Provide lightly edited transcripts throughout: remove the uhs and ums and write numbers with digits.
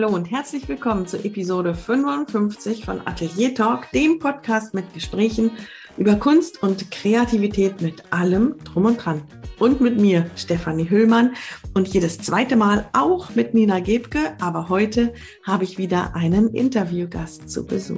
Hallo und herzlich willkommen zur Episode 55 von Atelier Talk, dem Podcast mit Gesprächen über Kunst und Kreativität mit allem drum und dran. Und mit mir, Stefanie Hüllmann, und jedes zweite Mal auch mit Nina Gebke, aber heute habe ich wieder einen Interviewgast zu Besuch.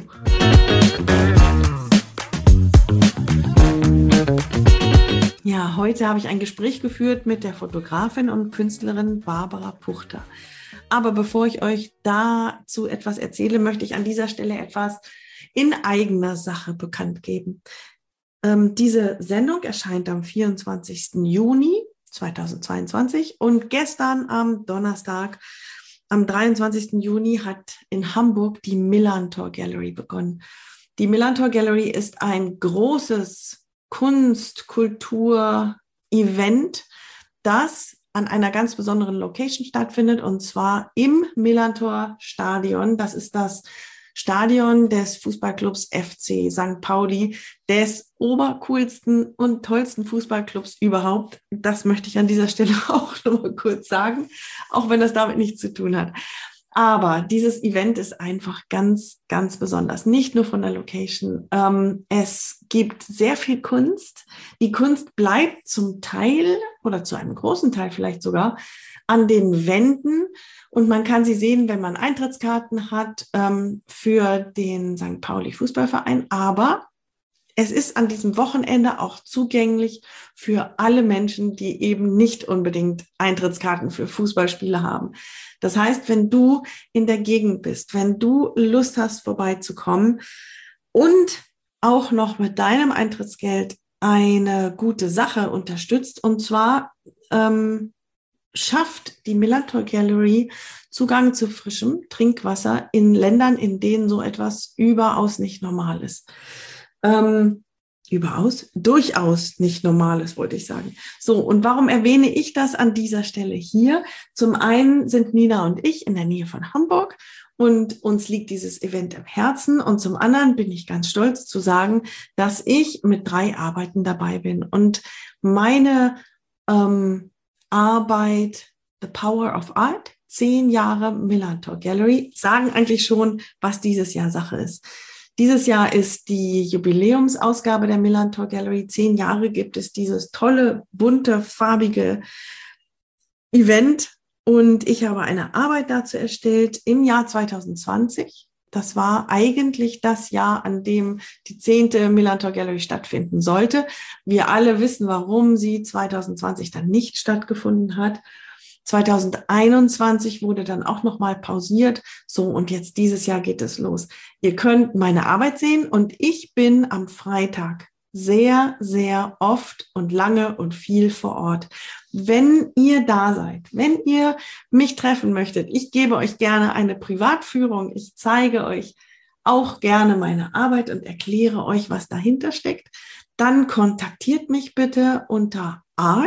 Ja, heute habe ich ein Gespräch geführt mit der Fotografin und Künstlerin Barbara Puchter. Aber bevor ich euch dazu etwas erzähle, möchte ich an dieser Stelle etwas in eigener Sache bekannt geben. Diese Sendung erscheint am 24. Juni 2022 und gestern am Donnerstag, am 23. Juni, hat in Hamburg die Millantor Gallery begonnen. Die Millantor Gallery ist ein großes Kunst-, Kultur-, Event, das an einer ganz besonderen Location stattfindet, und zwar im Millantor Stadion. Das ist das Stadion des Fußballclubs FC St. Pauli, des obercoolsten und tollsten Fußballclubs überhaupt. Das möchte ich an dieser Stelle auch noch mal kurz sagen, auch wenn das damit nichts zu tun hat. Aber dieses Event ist einfach ganz, ganz besonders. Nicht nur von der Location. Es gibt sehr viel Kunst. Die Kunst bleibt zum Teil oder zu einem großen Teil vielleicht sogar an den Wänden. Und man kann sie sehen, wenn man Eintrittskarten hat für den St. Pauli Fußballverein. Aber es ist an diesem Wochenende auch zugänglich für alle Menschen, die eben nicht unbedingt Eintrittskarten für Fußballspiele haben. Das heißt, wenn du in der Gegend bist, wenn du Lust hast, vorbeizukommen und auch noch mit deinem Eintrittsgeld eine gute Sache unterstützt, und zwar schafft die Millantor Gallery Zugang zu frischem Trinkwasser in Ländern, in denen so etwas überaus nicht normal ist. Durchaus nicht Normales, wollte ich sagen. So, und warum erwähne ich das an dieser Stelle hier? Zum einen sind Nina und ich in der Nähe von Hamburg und uns liegt dieses Event am Herzen. Und zum anderen bin ich ganz stolz zu sagen, dass ich mit 3 Arbeiten dabei bin. Und meine Arbeit, The Power of Art, 10 Jahre Millantor Gallery, sagen eigentlich schon, was dieses Jahr Sache ist. Dieses Jahr ist die Jubiläumsausgabe der Millantor Gallery. 10 Jahre gibt es dieses tolle, bunte, farbige Event. Und ich habe eine Arbeit dazu erstellt im Jahr 2020. Das war eigentlich das Jahr, an dem die 10. Millantor Gallery stattfinden sollte. Wir alle wissen, warum sie 2020 dann nicht stattgefunden hat. 2021 wurde dann auch nochmal pausiert. So, und jetzt dieses Jahr geht es los. Ihr könnt meine Arbeit sehen und ich bin am Freitag sehr, sehr oft und lange und viel vor Ort. Wenn ihr da seid, wenn ihr mich treffen möchtet, ich gebe euch gerne eine Privatführung. Ich zeige euch auch gerne meine Arbeit und erkläre euch, was dahinter steckt. Dann kontaktiert mich bitte unter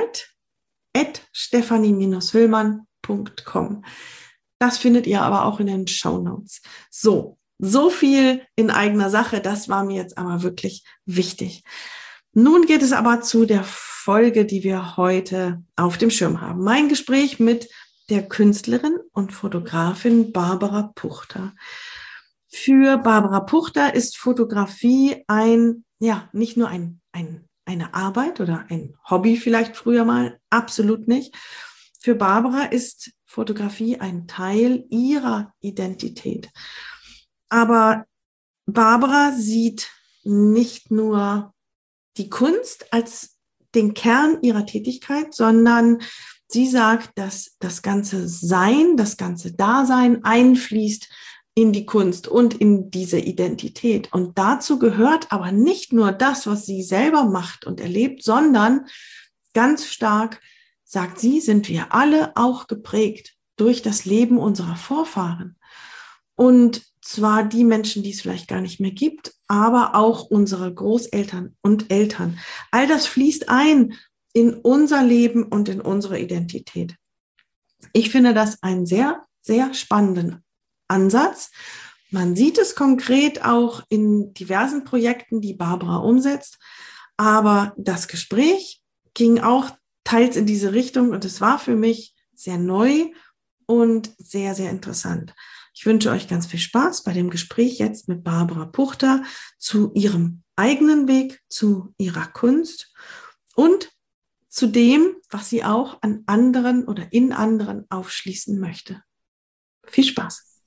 art@stefanie-hüllmann.com. Das findet ihr aber auch in den Shownotes. So viel in eigener Sache. Das war mir jetzt aber wirklich wichtig. Nun geht es aber zu der Folge, die wir heute auf dem Schirm haben. Mein Gespräch mit der Künstlerin und Fotografin Barbara Puchter. Für Barbara Puchter ist Fotografie nicht nur eine Arbeit oder ein Hobby vielleicht früher mal, absolut nicht. Für Barbara ist Fotografie ein Teil ihrer Identität. Aber Barbara sieht nicht nur die Kunst als den Kern ihrer Tätigkeit, sondern sie sagt, dass das ganze Sein, das ganze Dasein einfließt in die Kunst und in diese Identität. Und dazu gehört aber nicht nur das, was sie selber macht und erlebt, sondern ganz stark, sagt sie, sind wir alle auch geprägt durch das Leben unserer Vorfahren. Und zwar die Menschen, die es vielleicht gar nicht mehr gibt, aber auch unsere Großeltern und Eltern. All das fließt ein in unser Leben und in unsere Identität. Ich finde das einen sehr, sehr spannenden Ansatz. Man sieht es konkret auch in diversen Projekten, die Barbara umsetzt. Aber das Gespräch ging auch teils in diese Richtung und es war für mich sehr neu und sehr, sehr interessant. Ich wünsche euch ganz viel Spaß bei dem Gespräch jetzt mit Barbara Puchter zu ihrem eigenen Weg, zu ihrer Kunst und zu dem, was sie auch an anderen oder in anderen aufschließen möchte. Viel Spaß.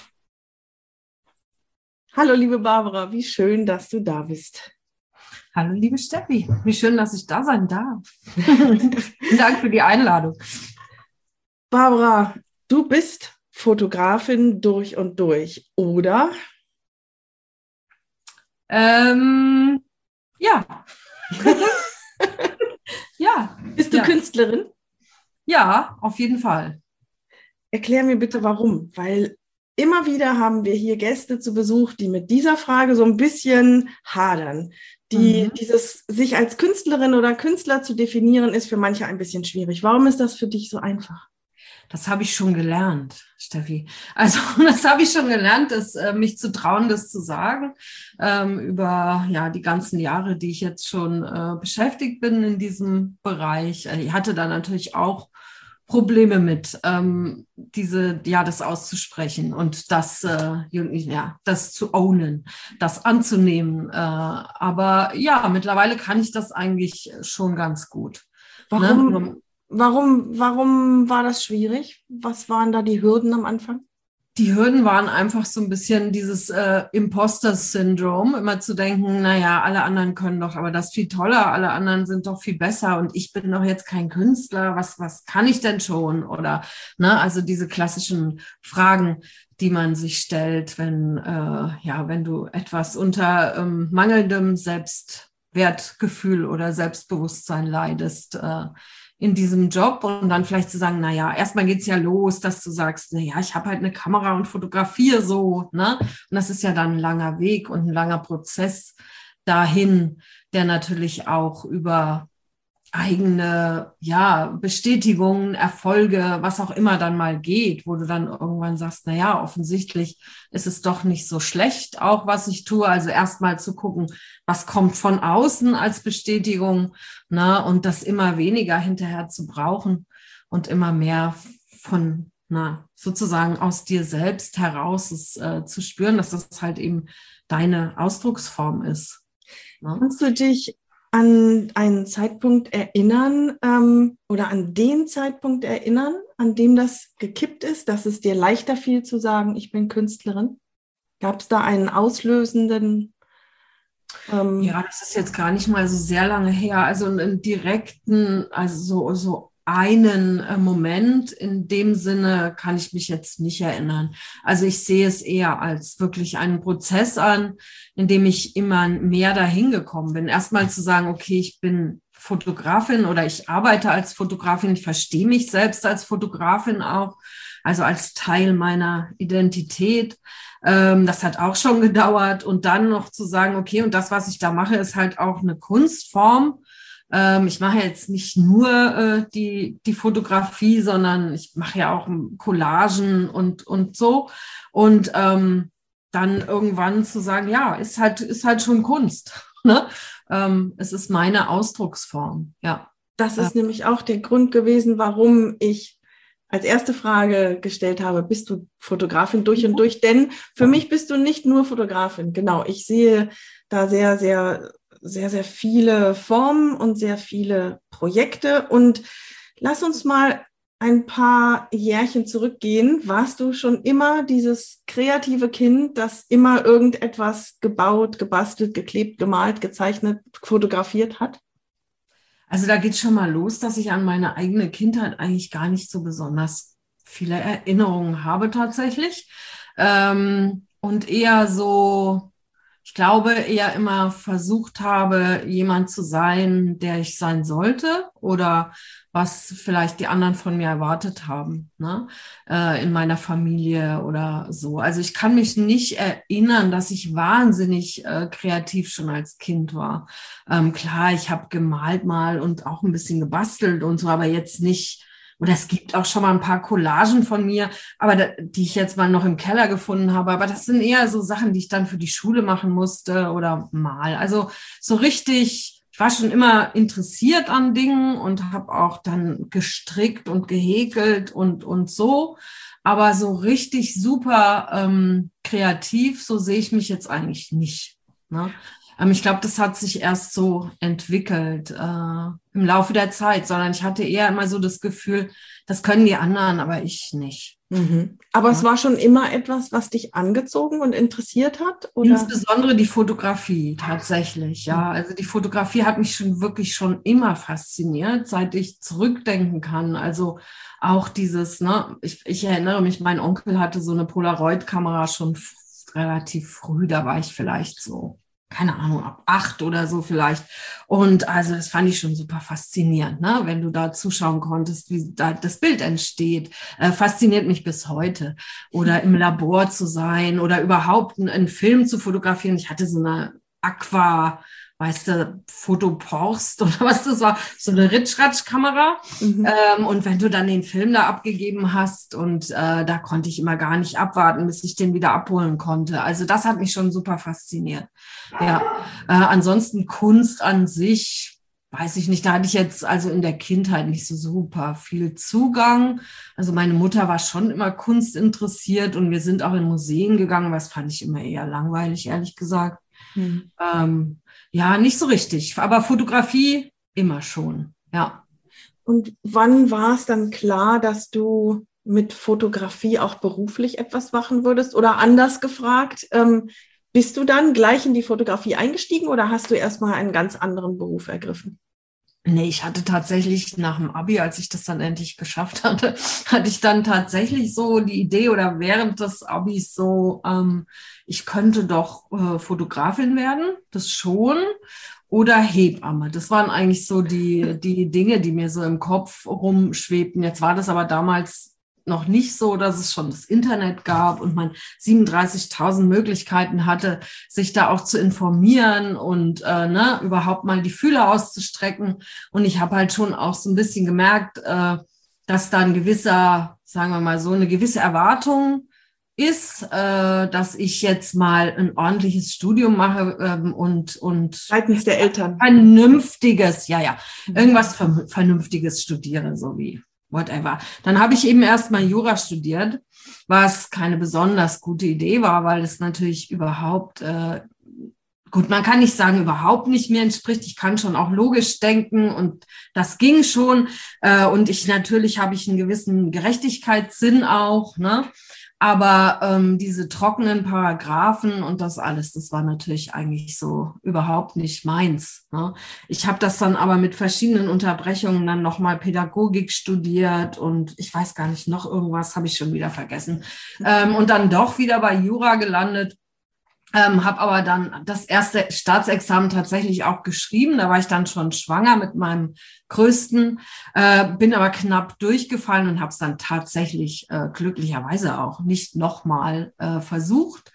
Hallo, liebe Barbara, wie schön, dass du da bist. Hallo, liebe Steffi. Wie schön, dass ich da sein darf. Vielen Dank für die Einladung. Barbara, du bist Fotografin durch und durch, oder? Ja. Ja. Bist du Künstlerin? Ja, auf jeden Fall. Erklär mir bitte, warum. Weil immer wieder haben wir hier Gäste zu Besuch, die mit dieser Frage so ein bisschen hadern. Dieses sich als Künstlerin oder Künstler zu definieren, ist für manche ein bisschen schwierig. Warum ist das für dich so einfach? Das habe ich schon gelernt, Steffi. Also das habe ich schon gelernt, mich zu trauen, das zu sagen, über die ganzen Jahre, die ich jetzt schon beschäftigt bin in diesem Bereich. Ich hatte da natürlich auch Probleme mit, das auszusprechen und das zu ownen, das anzunehmen. Aber ja, mittlerweile kann ich das eigentlich schon ganz gut. Warum war das schwierig? Was waren da die Hürden am Anfang? Die Hürden waren einfach so ein bisschen dieses Imposter-Syndrom, immer zu denken, naja, alle anderen können doch, aber das viel toller, alle anderen sind doch viel besser und ich bin doch jetzt kein Künstler, was kann ich denn schon? Oder, also diese klassischen Fragen, die man sich stellt, wenn du etwas unter mangelndem Selbstwertgefühl oder Selbstbewusstsein leidest, in diesem Job und dann vielleicht zu sagen, naja, erstmal geht's ja los, dass du sagst, naja, ich habe halt eine Kamera und fotografiere so, ne? Und das ist ja dann ein langer Weg und ein langer Prozess dahin, der natürlich auch über eigene, Bestätigungen, Erfolge, was auch immer dann mal geht, wo du dann irgendwann sagst, naja, offensichtlich ist es doch nicht so schlecht, auch was ich tue. Also erstmal zu gucken, was kommt von außen als Bestätigung, und das immer weniger hinterher zu brauchen und immer mehr von, sozusagen aus dir selbst heraus zu spüren, dass das halt eben deine Ausdrucksform ist. Kannst du dich an einen Zeitpunkt erinnern oder an den Zeitpunkt erinnern, an dem das gekippt ist, dass es dir leichter fiel zu sagen, ich bin Künstlerin? Gab es da einen auslösenden? Das ist jetzt gar nicht mal so sehr lange her. Also einen direkten, also so einen Moment in dem Sinne kann ich mich jetzt nicht erinnern. Also ich sehe es eher als wirklich einen Prozess an, in dem ich immer mehr dahin gekommen bin. Erstmal zu sagen, okay, ich bin Fotografin oder ich arbeite als Fotografin, ich verstehe mich selbst als Fotografin auch, also als Teil meiner Identität. Das hat auch schon gedauert. Und dann noch zu sagen, okay, und das, was ich da mache, ist halt auch eine Kunstform. Ich mache jetzt nicht nur die Fotografie, sondern ich mache ja auch Collagen und so. Und dann irgendwann zu sagen, ja, ist halt schon Kunst. Ne? Es ist meine Ausdrucksform. Ja. Das ist nämlich auch der Grund gewesen, warum ich als erste Frage gestellt habe, bist du Fotografin durch und durch? Denn für mich bist du nicht nur Fotografin. Genau, ich sehe da sehr, sehr, sehr, sehr viele Formen und sehr viele Projekte. Und lass uns mal ein paar Jährchen zurückgehen. Warst du schon immer dieses kreative Kind, das immer irgendetwas gebaut, gebastelt, geklebt, gemalt, gezeichnet, fotografiert hat? Also da geht's schon mal los, dass ich an meine eigene Kindheit eigentlich gar nicht so besonders viele Erinnerungen habe tatsächlich. Und eher so, ich glaube, eher immer versucht habe, jemand zu sein, der ich sein sollte oder was vielleicht die anderen von mir erwartet haben, in meiner Familie oder so. Also ich kann mich nicht erinnern, dass ich wahnsinnig kreativ schon als Kind war. Klar, ich habe gemalt mal und auch ein bisschen gebastelt und so, aber jetzt nicht. Oder es gibt auch schon mal ein paar Collagen von mir, aber die ich jetzt mal noch im Keller gefunden habe. Aber das sind eher so Sachen, die ich dann für die Schule machen musste oder mal. Also so richtig ich war schon immer interessiert an Dingen und habe auch dann gestrickt und gehäkelt und so. Aber so richtig super kreativ, so sehe ich mich jetzt eigentlich nicht. Ne? Ich glaube, das hat sich erst so entwickelt im Laufe der Zeit, sondern ich hatte eher immer so das Gefühl, das können die anderen, aber ich nicht. Mhm. Aber es war schon immer etwas, was dich angezogen und interessiert hat, oder? Insbesondere die Fotografie tatsächlich, ja. Also die Fotografie hat mich schon immer fasziniert, seit ich zurückdenken kann. Also auch dieses, ne, ich erinnere mich, mein Onkel hatte so eine Polaroid-Kamera schon relativ früh, da war ich vielleicht so, keine Ahnung, ab 8 oder so vielleicht. Und also das fand ich schon super faszinierend, ne? Wenn du da zuschauen konntest, wie da das Bild entsteht. Fasziniert mich bis heute. Oder im Labor zu sein oder überhaupt einen Film zu fotografieren. Ich hatte so eine weißt du, Fotoporst oder was das war, so eine Ritschratsch-Kamera. Und wenn du dann den Film da abgegeben hast und da konnte ich immer gar nicht abwarten, bis ich den wieder abholen konnte. Also das hat mich schon super fasziniert. Ja, ansonsten Kunst an sich, weiß ich nicht, da hatte ich jetzt also in der Kindheit nicht so super viel Zugang. Also meine Mutter war schon immer Kunst interessiert und wir sind auch in Museen gegangen, was fand ich immer eher langweilig, ehrlich gesagt. Ja, nicht so richtig, aber Fotografie immer schon, ja. Und wann war es dann klar, dass du mit Fotografie auch beruflich etwas machen würdest? Oder anders gefragt, bist du dann gleich in die Fotografie eingestiegen oder hast du erstmal einen ganz anderen Beruf ergriffen? Nee, ich hatte tatsächlich nach dem Abi, als ich das dann endlich geschafft hatte, hatte ich dann tatsächlich so die Idee oder während des Abis so, ich könnte doch Fotografin werden, das schon, oder Hebamme. Das waren eigentlich so die Dinge, die mir so im Kopf rumschwebten. Jetzt war das aber damals noch nicht so, dass es schon das Internet gab und man 37.000 Möglichkeiten hatte, sich da auch zu informieren und überhaupt mal die Fühler auszustrecken. Und ich habe halt schon auch so ein bisschen gemerkt, dass da ein gewisser, sagen wir mal so, eine gewisse Erwartung ist, dass ich jetzt mal ein ordentliches Studium mache und Seitens der Eltern. Vernünftiges, irgendwas Vernünftiges studiere, so wie whatever. Dann habe ich eben erstmal Jura studiert, was keine besonders gute Idee war, weil es natürlich überhaupt, gut, man kann nicht sagen, überhaupt nicht mir entspricht. Ich kann schon auch logisch denken und das ging schon. Und natürlich habe ich einen gewissen Gerechtigkeitssinn auch, ne? Aber diese trockenen Paragraphen und das alles, das war natürlich eigentlich so überhaupt nicht meins. Ne? Ich habe das dann aber mit verschiedenen Unterbrechungen dann nochmal Pädagogik studiert und ich weiß gar nicht, noch irgendwas habe ich schon wieder vergessen. Und dann doch wieder bei Jura gelandet. Habe aber dann das erste Staatsexamen tatsächlich auch geschrieben. Da war ich dann schon schwanger mit meinem Größten, bin aber knapp durchgefallen und habe es dann tatsächlich glücklicherweise auch nicht nochmal versucht.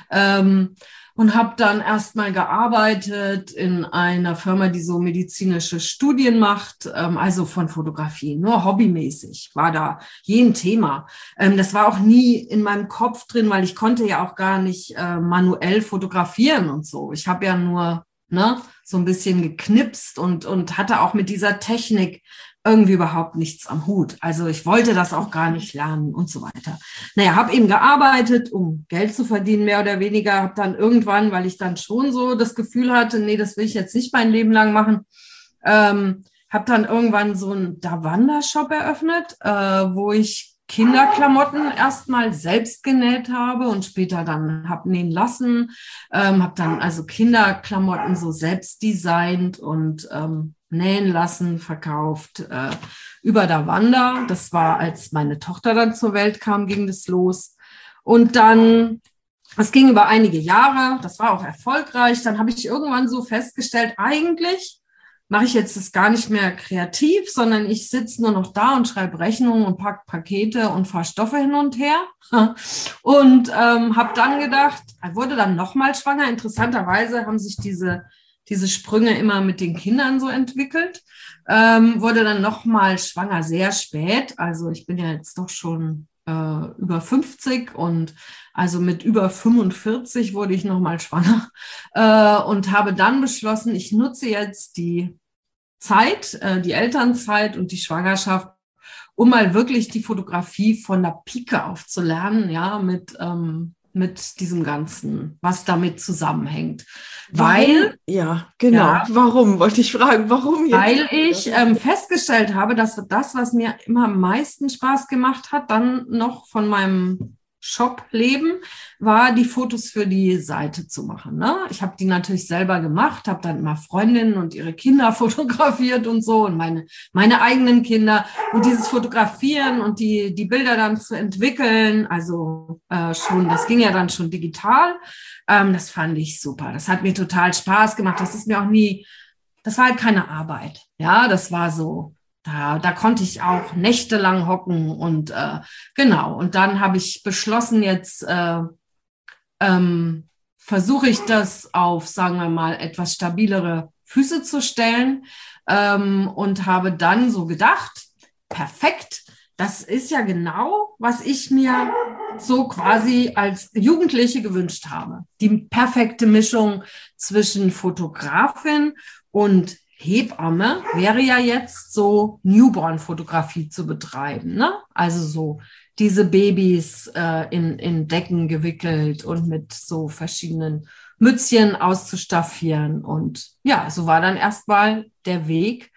Und habe dann erstmal gearbeitet in einer Firma, die so medizinische Studien macht, also von Fotografie, nur hobbymäßig war da je ein Thema. Das war auch nie in meinem Kopf drin, weil ich konnte ja auch gar nicht manuell fotografieren und so. Ich habe ja nur so ein bisschen geknipst und hatte auch mit dieser Technik irgendwie überhaupt nichts am Hut. Also ich wollte das auch gar nicht lernen und so weiter. Naja, habe eben gearbeitet, um Geld zu verdienen, mehr oder weniger. Habe dann irgendwann, weil ich dann schon so das Gefühl hatte, nee, das will ich jetzt nicht mein Leben lang machen, habe dann irgendwann so einen Davanda-Shop eröffnet, wo ich Kinderklamotten erstmal selbst genäht habe und später dann habe nähen lassen. Habe dann also Kinderklamotten so selbst designt und nähen lassen, verkauft über Davanda. Das war, als meine Tochter dann zur Welt kam, ging das los. Und dann, es ging über einige Jahre, das war auch erfolgreich. Dann habe ich irgendwann so festgestellt, eigentlich mache ich jetzt das gar nicht mehr kreativ, sondern ich sitze nur noch da und schreibe Rechnungen und packe Pakete und fahre Stoffe hin und her. Und habe dann gedacht, wurde dann nochmal schwanger. Interessanterweise haben sich diese Sprünge immer mit den Kindern so entwickelt. Wurde dann nochmal schwanger, sehr spät. Also ich bin ja jetzt doch schon über 50 und also mit über 45 wurde ich nochmal schwanger und habe dann beschlossen, ich nutze jetzt die Zeit, die Elternzeit und die Schwangerschaft, um mal wirklich die Fotografie von der Pike auf zu lernen, ja, mit diesem Ganzen, was damit zusammenhängt. Weil, ja, genau. Ja, warum, wollte ich fragen, warum jetzt? Weil ich festgestellt habe, dass das, was mir immer am meisten Spaß gemacht hat, dann noch von meinem Shop-Leben, war die Fotos für die Seite zu machen. Ne? Ich habe die natürlich selber gemacht, habe dann immer Freundinnen und ihre Kinder fotografiert und so und meine eigenen Kinder. Und dieses Fotografieren und die Bilder dann zu entwickeln, also das ging ja dann schon digital, das fand ich super. Das hat mir total Spaß gemacht. Das war halt keine Arbeit. Ja, das war so. Da konnte ich auch nächtelang hocken und genau. Und dann habe ich beschlossen, jetzt versuche ich das auf, sagen wir mal, etwas stabilere Füße zu stellen und habe dann so gedacht, perfekt, das ist ja genau, was ich mir so quasi als Jugendliche gewünscht habe. Die perfekte Mischung zwischen Fotografin und Hebamme wäre ja jetzt so Newborn-Fotografie zu betreiben, ne? Also so diese Babys in Decken gewickelt und mit so verschiedenen Mützchen auszustaffieren. Und ja, so war dann erstmal der Weg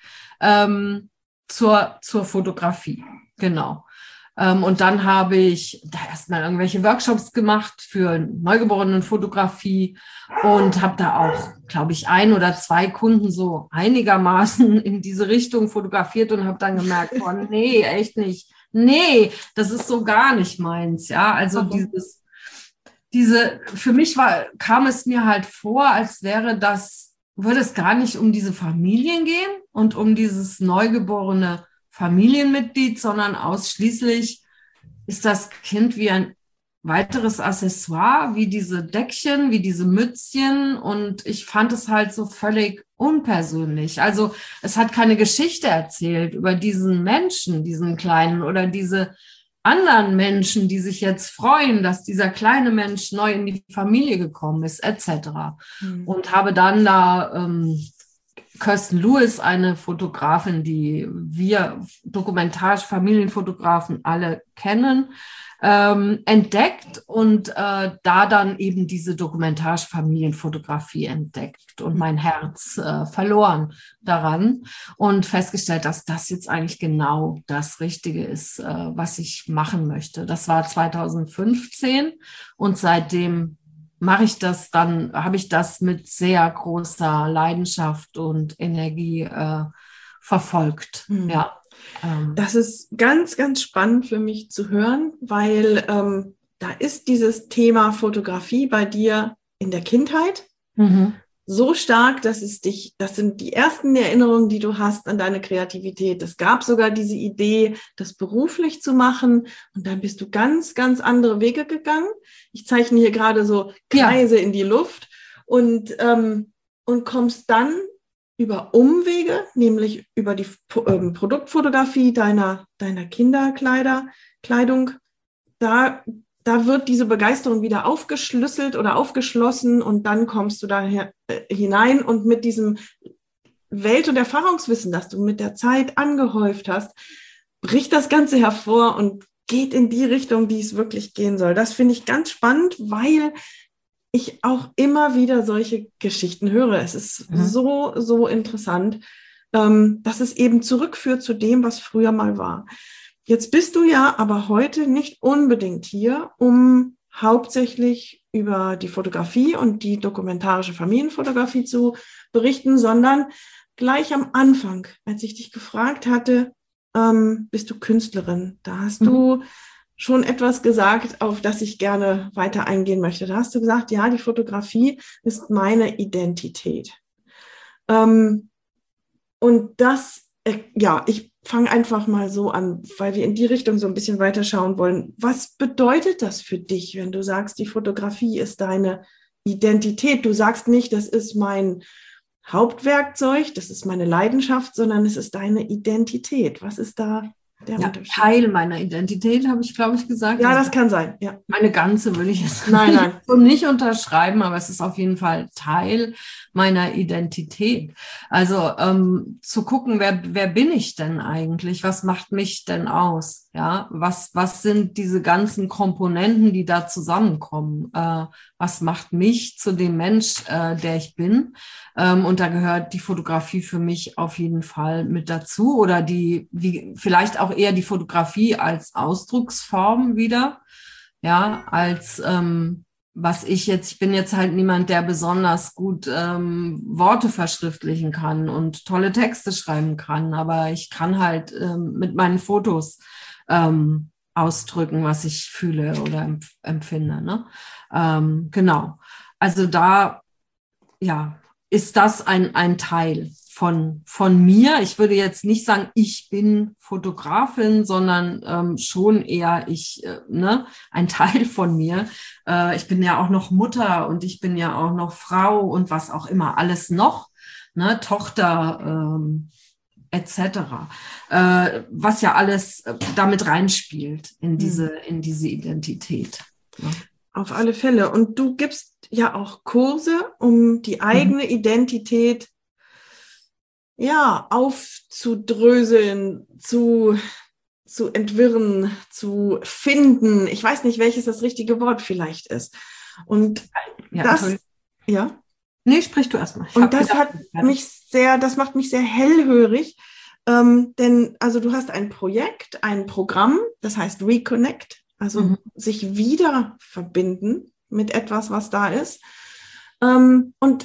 zur Fotografie. Genau. Und dann habe ich da erstmal irgendwelche Workshops gemacht für Neugeborenenfotografie und habe da auch, glaube ich, 1 oder 2 Kunden so einigermaßen in diese Richtung fotografiert und habe dann gemerkt, oh nee, echt nicht. Nee, das ist so gar nicht meins. Ja, also für mich kam es mir halt vor, als würde es gar nicht um diese Familien gehen und um dieses neugeborene Familienmitglied, sondern ausschließlich ist das Kind wie ein weiteres Accessoire, wie diese Deckchen, wie diese Mützchen. Und ich fand es halt so völlig unpersönlich. Also es hat keine Geschichte erzählt über diesen Menschen, diesen Kleinen oder diese anderen Menschen, die sich jetzt freuen, dass dieser kleine Mensch neu in die Familie gekommen ist, etc. Und habe dann da Kirsten Lewis, eine Fotografin, die wir Dokumentar-Familienfotografen alle kennen, entdeckt und da dann eben diese Dokumentar-Familienfotografie entdeckt und mein Herz verloren daran und festgestellt, dass das jetzt eigentlich genau das Richtige ist, was ich machen möchte. Das war 2015 und seitdem habe ich das mit sehr großer Leidenschaft und Energie verfolgt. Ja. Das ist ganz, ganz spannend für mich zu hören, weil da ist dieses Thema Fotografie bei dir in der Kindheit so stark, das sind die ersten Erinnerungen, die du hast an deine Kreativität. Es gab sogar diese Idee, das beruflich zu machen und dann bist du ganz, ganz andere Wege gegangen. Ich zeichne hier gerade so Kreise in die Luft und kommst dann über Umwege, nämlich über die Produktfotografie deiner Kinderkleidung, da wird diese Begeisterung wieder aufgeschlüsselt oder aufgeschlossen und dann kommst du da hinein und mit diesem Welt- und Erfahrungswissen, das du mit der Zeit angehäuft hast, bricht das Ganze hervor und geht in die Richtung, die es wirklich gehen soll. Das finde ich ganz spannend, weil ich auch immer wieder solche Geschichten höre. Es ist so, so interessant, dass es eben zurückführt zu dem, was früher mal war. Jetzt bist du ja aber heute nicht unbedingt hier, um hauptsächlich über die Fotografie und die dokumentarische Familienfotografie zu berichten, sondern gleich am Anfang, als ich dich gefragt hatte, bist du Künstlerin. Da hast du schon etwas gesagt, auf das ich gerne weiter eingehen möchte. Da hast du gesagt, ja, die Fotografie ist meine Identität. Und das, ich fange einfach mal so an, weil wir in die Richtung so ein bisschen weiter schauen wollen. Was bedeutet das für dich, wenn du sagst, die Fotografie ist deine Identität? Du sagst nicht, das ist mein Hauptwerkzeug, das ist meine Leidenschaft, sondern es ist deine Identität. Was ist da der Unterschied. Teil meiner Identität, habe ich, glaube ich, gesagt. Ja, also das kann sein, ja. meine ganze würde ich jetzt Nein. nicht unterschreiben, aber es ist auf jeden Fall Teil meiner Identität. Also zu gucken, wer bin ich denn eigentlich? Was macht mich denn aus? Ja, was sind diese ganzen Komponenten, die da zusammenkommen? Was macht mich zu dem Mensch, der ich bin? Und da gehört die Fotografie für mich auf jeden Fall mit dazu oder vielleicht auch eher die Fotografie als Ausdrucksform wieder. Ja, als ich bin jetzt halt niemand, der besonders gut Worte verschriftlichen kann und tolle Texte schreiben kann, aber ich kann halt mit meinen Fotos ausdrücken, was ich fühle oder empfinde. Ne? Genau. Also da, ja, ist das ein Teil von mir. Ich würde jetzt nicht sagen, ich bin Fotografin, sondern schon eher ein Teil von mir. Ich bin ja auch noch Mutter und ich bin ja auch noch Frau und was auch immer, alles noch, ne, Tochter etc. Was ja alles damit reinspielt in diese Identität. Ne? Auf alle Fälle. Und du gibst ja auch Kurse, um die eigene Identität aufzudröseln, zu entwirren, zu finden. Ich weiß nicht, welches das richtige Wort vielleicht ist. Und Nee, sprich du erstmal. Und das macht mich sehr hellhörig. Denn also du hast ein Projekt, ein Programm, das heißt Reconnect, also sich wieder verbinden mit etwas, was da ist. Und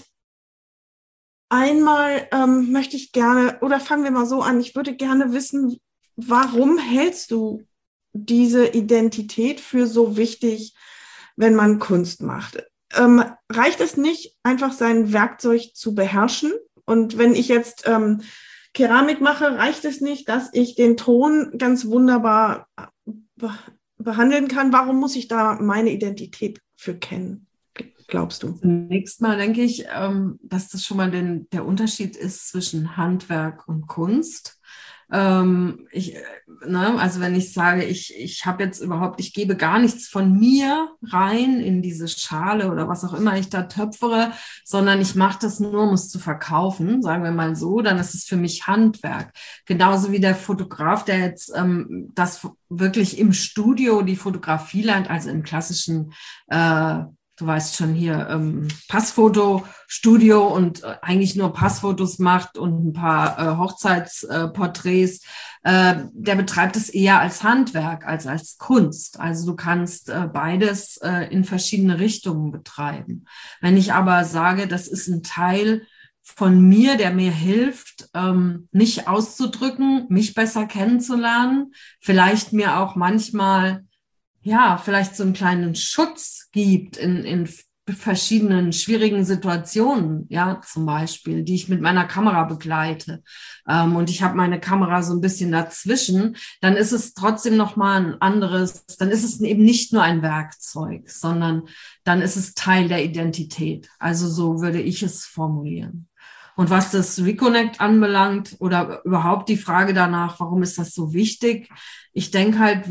einmal möchte ich gerne, oder fangen wir mal so an, ich würde gerne wissen, warum hältst du diese Identität für so wichtig, wenn man Kunst macht? Reicht es nicht, einfach sein Werkzeug zu beherrschen? Und wenn ich jetzt Keramik mache, reicht es nicht, dass ich den Ton ganz wunderbar behandeln kann? Warum muss ich da meine Identität für kennen, glaubst du? Zunächst mal denke ich, dass das schon mal der Unterschied ist zwischen Handwerk und Kunst. Also wenn ich sage, ich gebe gar nichts von mir rein in diese Schale oder was auch immer ich da töpfere, sondern ich mache das nur, um es zu verkaufen, sagen wir mal so, dann ist es für mich Handwerk. Genauso wie der Fotograf, der jetzt das wirklich im Studio die Fotografie lernt, also im klassischen du weißt schon hier, Passfotostudio und eigentlich nur Passfotos macht und ein paar Hochzeitsporträts, der betreibt es eher als Handwerk als Kunst. Also du kannst beides in verschiedene Richtungen betreiben. Wenn ich aber sage, das ist ein Teil von mir, der mir hilft, mich auszudrücken, mich besser kennenzulernen, vielleicht mir auch manchmal vielleicht so einen kleinen Schutz gibt in verschiedenen schwierigen Situationen, ja, zum Beispiel, die ich mit meiner Kamera begleite. Und ich habe meine Kamera so ein bisschen dazwischen, dann ist es trotzdem nochmal ein anderes, dann ist es eben nicht nur ein Werkzeug, sondern dann ist es Teil der Identität. Also so würde ich es formulieren. Und was das Reconnect anbelangt oder überhaupt die Frage danach, warum ist das so wichtig? Ich denke halt,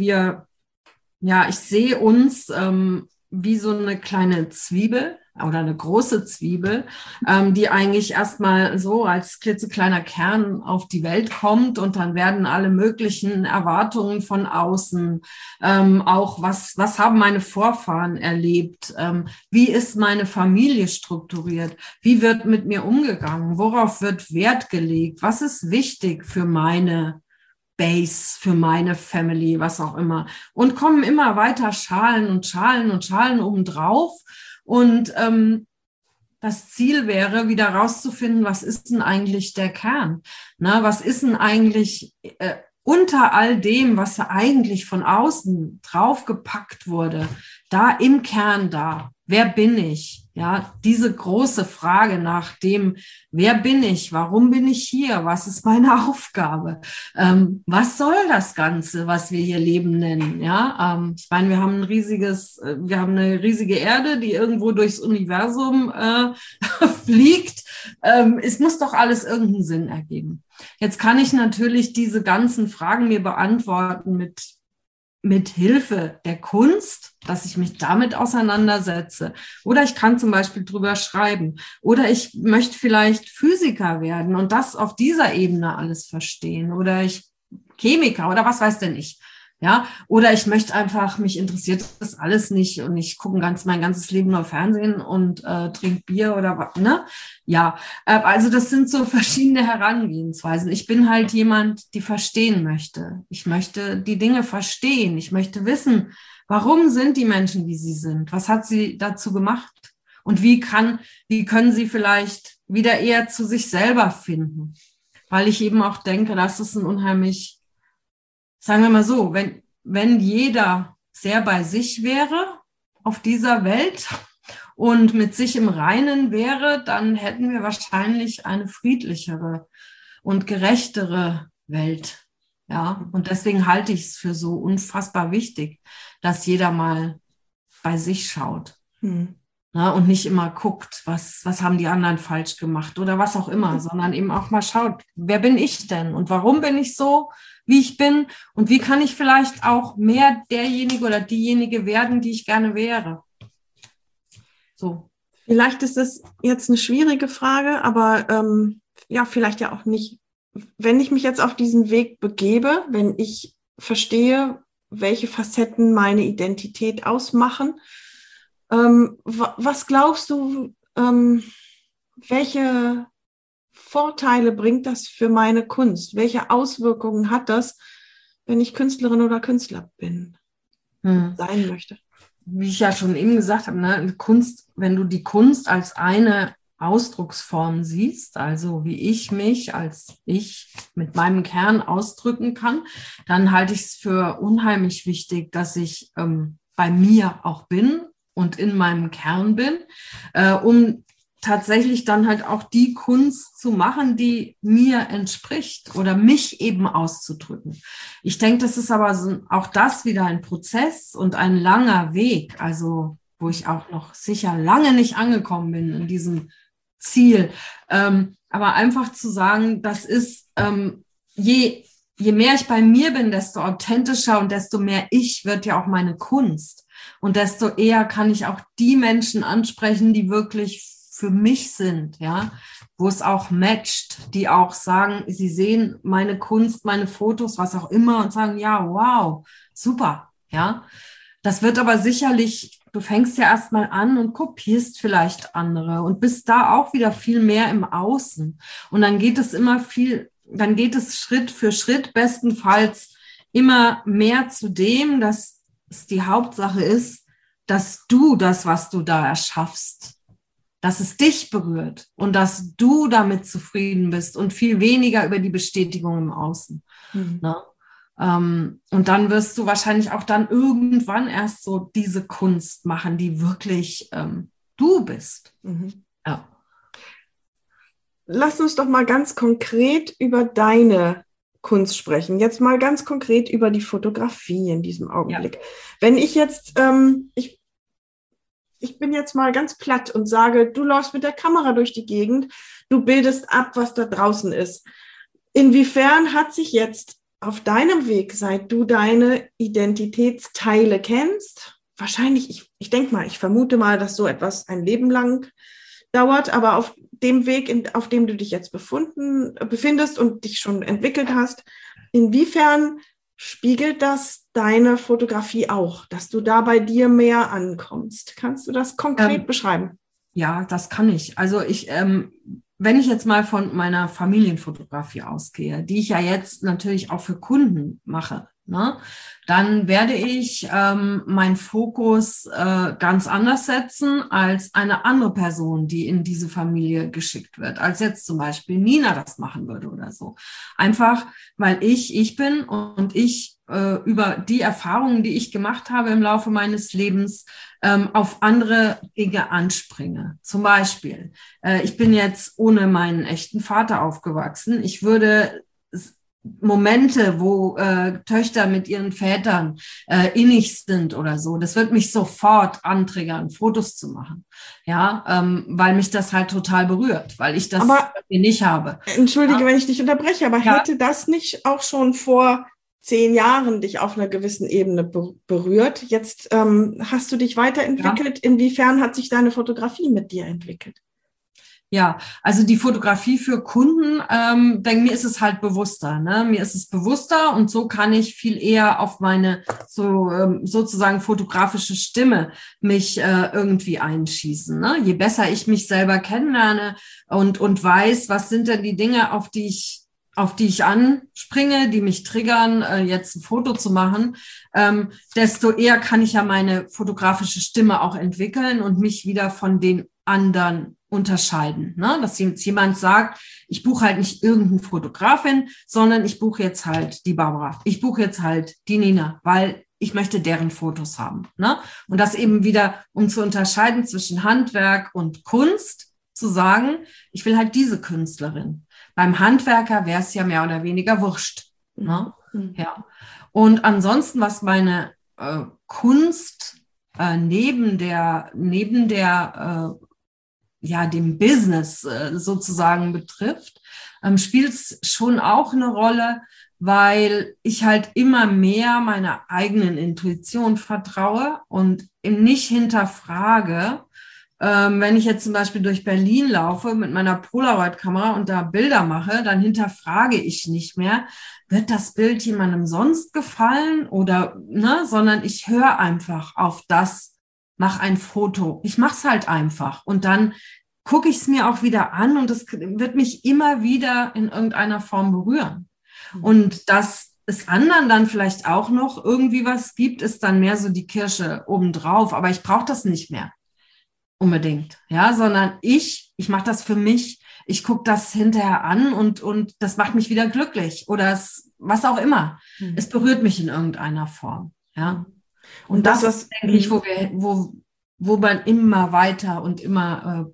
ich sehe uns wie so eine kleine Zwiebel oder eine große Zwiebel, die eigentlich erstmal so als klitzekleiner Kern auf die Welt kommt und dann werden alle möglichen Erwartungen von außen, auch was haben meine Vorfahren erlebt, wie ist meine Familie strukturiert, wie wird mit mir umgegangen, worauf wird Wert gelegt, was ist wichtig für meine Base, für meine Family, was auch immer. Und kommen immer weiter Schalen und Schalen und Schalen obendrauf. Und das Ziel wäre, wieder rauszufinden, was ist denn eigentlich der Kern? Na, was ist denn eigentlich unter all dem, was eigentlich von außen draufgepackt wurde, da im Kern da? Wer bin ich? Ja, diese große Frage nach dem, wer bin ich? Warum bin ich hier? Was ist meine Aufgabe? Was soll das Ganze, was wir hier Leben nennen? Ja, ich meine, wir haben eine riesige Erde, die irgendwo durchs Universum fliegt. Es muss doch alles irgendeinen Sinn ergeben. Jetzt kann ich natürlich diese ganzen Fragen mir beantworten mit Hilfe der Kunst, dass ich mich damit auseinandersetze. Oder ich kann zum Beispiel drüber schreiben. Oder ich möchte vielleicht Physiker werden und das auf dieser Ebene alles verstehen. Oder ich Chemiker oder was weiß denn ich. Ja, oder ich möchte einfach, mich interessiert das alles nicht und ich gucke mein ganzes Leben nur Fernsehen und trinke Bier oder was, ne? Ja, also das sind so verschiedene Herangehensweisen. Ich bin halt jemand, die verstehen möchte. Ich möchte die Dinge verstehen. Ich möchte wissen, warum sind die Menschen, wie sie sind? Was hat sie dazu gemacht? Und wie können sie vielleicht wieder eher zu sich selber finden? Weil ich eben auch denke, das ist ein unheimlich, sagen wir mal so, wenn jeder sehr bei sich wäre auf dieser Welt und mit sich im Reinen wäre, dann hätten wir wahrscheinlich eine friedlichere und gerechtere Welt. Ja, und deswegen halte ich es für so unfassbar wichtig, dass jeder mal bei sich schaut. Ja, und nicht immer guckt, was haben die anderen falsch gemacht oder was auch immer, sondern eben auch mal schaut, wer bin ich denn und warum bin ich so, wie ich bin und wie kann ich vielleicht auch mehr derjenige oder diejenige werden, die ich gerne wäre. So. Vielleicht ist das jetzt eine schwierige Frage, aber ja, vielleicht ja auch nicht. Wenn ich mich jetzt auf diesen Weg begebe, wenn ich verstehe, welche Facetten meine Identität ausmachen, was glaubst du, welche Vorteile bringt das für meine Kunst? Welche Auswirkungen hat das, wenn ich Künstlerin oder Künstler bin, sein möchte? Wie ich ja schon eben gesagt habe, ne, Kunst, wenn du die Kunst als eine Ausdrucksform siehst, also wie ich mich als ich mit meinem Kern ausdrücken kann, dann halte ich es für unheimlich wichtig, dass ich bei mir auch bin und in meinem Kern bin, um tatsächlich dann halt auch die Kunst zu machen, die mir entspricht oder mich eben auszudrücken. Ich denke, das ist aber auch das wieder ein Prozess und ein langer Weg, also wo ich auch noch sicher lange nicht angekommen bin in diesem Ziel. Aber einfach zu sagen, das ist, je mehr ich bei mir bin, desto authentischer und desto mehr ich wird ja auch meine Kunst. Und desto eher kann ich auch die Menschen ansprechen, die wirklich für mich sind, ja, wo es auch matcht, die auch sagen, sie sehen meine Kunst, meine Fotos, was auch immer und sagen, ja, wow, super, ja. Das wird aber sicherlich, du fängst ja erstmal an und kopierst vielleicht andere und bist da auch wieder viel mehr im Außen. Und dann geht es dann geht es Schritt für Schritt bestenfalls immer mehr zu dem, dass es die Hauptsache ist, dass du das, was du da erschaffst, dass es dich berührt und dass du damit zufrieden bist und viel weniger über die Bestätigung im Außen. Ne? Und dann wirst du wahrscheinlich auch dann irgendwann erst so diese Kunst machen, die wirklich du bist. Ja. Lass uns doch mal ganz konkret über deine Kunst sprechen. Jetzt mal ganz konkret über die Fotografie in diesem Augenblick. Ja. Wenn ich jetzt, ich bin jetzt mal ganz platt und sage, du läufst mit der Kamera durch die Gegend, du bildest ab, was da draußen ist. Inwiefern hat sich jetzt auf deinem Weg, seit du deine Identitätsteile kennst, wahrscheinlich, ich denke mal, ich vermute mal, dass so etwas ein Leben lang dauert, aber auf dem Weg, auf dem du dich jetzt befindest und dich schon entwickelt hast, inwiefern spiegelt das deine Fotografie auch, dass du da bei dir mehr ankommst? Kannst du das konkret beschreiben? Ja, das kann ich. Also wenn ich jetzt mal von meiner Familienfotografie ausgehe, die ich ja jetzt natürlich auch für Kunden mache, ne, dann werde ich meinen Fokus ganz anders setzen als eine andere Person, die in diese Familie geschickt wird, als jetzt zum Beispiel Nina das machen würde oder so. Einfach, weil ich bin und ich über die Erfahrungen, die ich gemacht habe im Laufe meines Lebens, auf andere Dinge anspringe. Zum Beispiel, ich bin jetzt ohne meinen echten Vater aufgewachsen. Ich würde Momente, wo Töchter mit ihren Vätern innig sind oder so, das wird mich sofort antriggern, Fotos zu machen. Ja, weil mich das halt total berührt, weil ich das nicht habe. Entschuldige, ja. wenn ich dich unterbreche, aber hätte das nicht auch schon vor 10 Jahren dich auf einer gewissen Ebene berührt? Jetzt hast du dich weiterentwickelt. Ja. Inwiefern hat sich deine Fotografie mit dir entwickelt? Ja, also die Fotografie für Kunden, denke mir ist es halt bewusster. Ne? Mir ist es bewusster und so kann ich viel eher auf meine sozusagen fotografische Stimme mich irgendwie einschießen. Ne? Je besser ich mich selber kennenlerne und weiß, was sind denn die Dinge, auf die ich anspringe, die mich triggern, jetzt ein Foto zu machen, desto eher kann ich ja meine fotografische Stimme auch entwickeln und mich wieder von den anderen unterscheiden. Ne? Dass jetzt jemand sagt, ich buche halt nicht irgendeine Fotografin, sondern ich buche jetzt halt die Barbara. Ich buche jetzt halt die Nina, weil ich möchte deren Fotos haben. Ne? Und das eben wieder, um zu unterscheiden zwischen Handwerk und Kunst, zu sagen, ich will halt diese Künstlerin. Beim Handwerker wäre es ja mehr oder weniger wurscht. Ne? Mhm. Ja. Und ansonsten, was meine Kunst neben dem Business sozusagen betrifft, spielt es schon auch eine Rolle, weil ich halt immer mehr meiner eigenen Intuition vertraue und nicht hinterfrage, wenn ich jetzt zum Beispiel durch Berlin laufe mit meiner Polaroid-Kamera und da Bilder mache, dann hinterfrage ich nicht mehr, wird das Bild jemandem sonst gefallen oder, ne, sondern ich höre einfach auf das, mach ein Foto. Ich mache es halt einfach und dann gucke ich es mir auch wieder an und es wird mich immer wieder in irgendeiner Form berühren. Und dass es anderen dann vielleicht auch noch irgendwie was gibt, ist dann mehr so die Kirsche obendrauf. Aber ich brauche das nicht mehr unbedingt, ja, sondern ich mache das für mich. Ich gucke das hinterher an und das macht mich wieder glücklich oder was auch immer. Es berührt mich in irgendeiner Form, ja. Und das ist, denke ich, wo man immer weiter und immer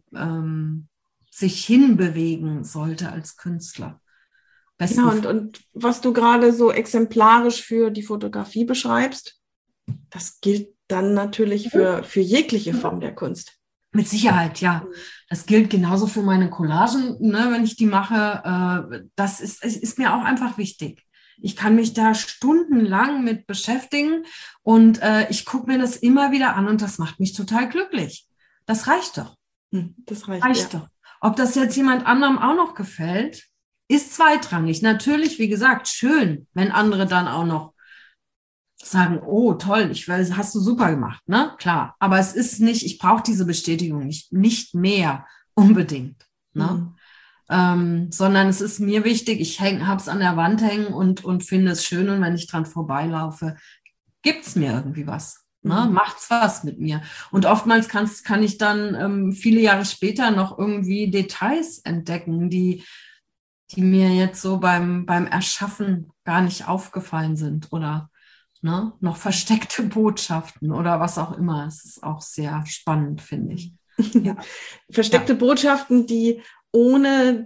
sich hinbewegen sollte als Künstler. Ja, und was du gerade so exemplarisch für die Fotografie beschreibst, das gilt dann natürlich für jegliche Form der Kunst. Mit Sicherheit, ja. Das gilt genauso für meine Collagen, ne, wenn ich die mache. Das ist mir auch einfach wichtig. Ich kann mich da stundenlang mit beschäftigen und ich gucke mir das immer wieder an und das macht mich total glücklich. Das reicht doch. Das reicht doch. Ob das jetzt jemand anderem auch noch gefällt, ist zweitrangig. Natürlich, wie gesagt, schön, wenn andere dann auch noch sagen, oh, toll, hast du super gemacht, ne? Klar. Aber es ist nicht, ich brauche diese Bestätigung nicht mehr unbedingt, ne? Sondern es ist mir wichtig, ich habe es an der Wand hängen und finde es schön und wenn ich dran vorbeilaufe, gibt es mir irgendwie was. Ne? Macht's was mit mir. Und oftmals kann ich dann viele Jahre später noch irgendwie Details entdecken, die mir jetzt so beim Erschaffen gar nicht aufgefallen sind oder ne, noch versteckte Botschaften oder was auch immer. Es ist auch sehr spannend, finde ich. Ja. Versteckte Botschaften, die ohne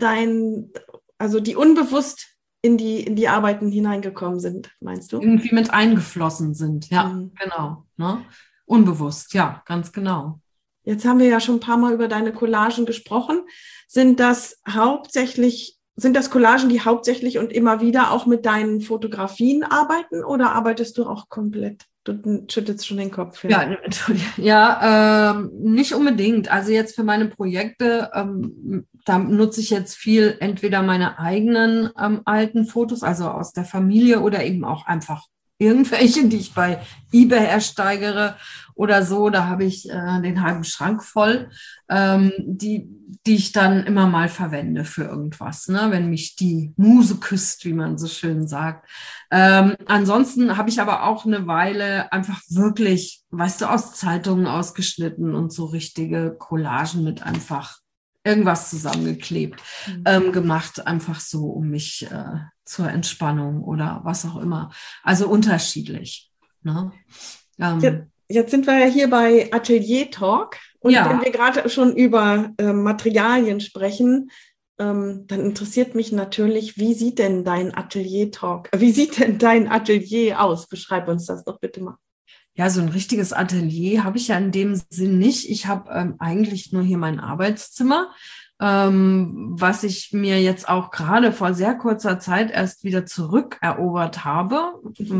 die unbewusst in die Arbeiten hineingekommen sind, meinst du? Irgendwie mit eingeflossen sind, ja, genau. Ne? Unbewusst, ja, ganz genau. Jetzt haben wir ja schon ein paar Mal über deine Collagen gesprochen. Sind das Collagen, die hauptsächlich und immer wieder auch mit deinen Fotografien arbeiten oder arbeitest du auch komplett? Du schüttelst schon den Kopf. Ja, nicht unbedingt. Also jetzt für meine Projekte, da nutze ich jetzt viel entweder meine eigenen alten Fotos, also aus der Familie oder eben auch einfach irgendwelche, die ich bei eBay ersteigere oder so. Da habe ich den halben Schrank voll, die ich dann immer mal verwende für irgendwas, ne? Wenn mich die Muse küsst, wie man so schön sagt. Ansonsten habe ich aber auch eine Weile einfach wirklich, weißt du, aus Zeitungen ausgeschnitten und so richtige Collagen mit einfach irgendwas zusammengeklebt gemacht, einfach so, um mich zur Entspannung oder was auch immer. Also unterschiedlich. Ne? Jetzt sind wir ja hier bei Atelier Talk und Ja. wenn wir gerade schon über Materialien sprechen, dann interessiert mich natürlich, wie sieht denn dein Atelier aus? Beschreib uns das doch bitte mal. Ja, so ein richtiges Atelier habe ich ja in dem Sinn nicht. Ich habe eigentlich nur hier mein Arbeitszimmer, was ich mir jetzt auch gerade vor sehr kurzer Zeit erst wieder zurückerobert habe.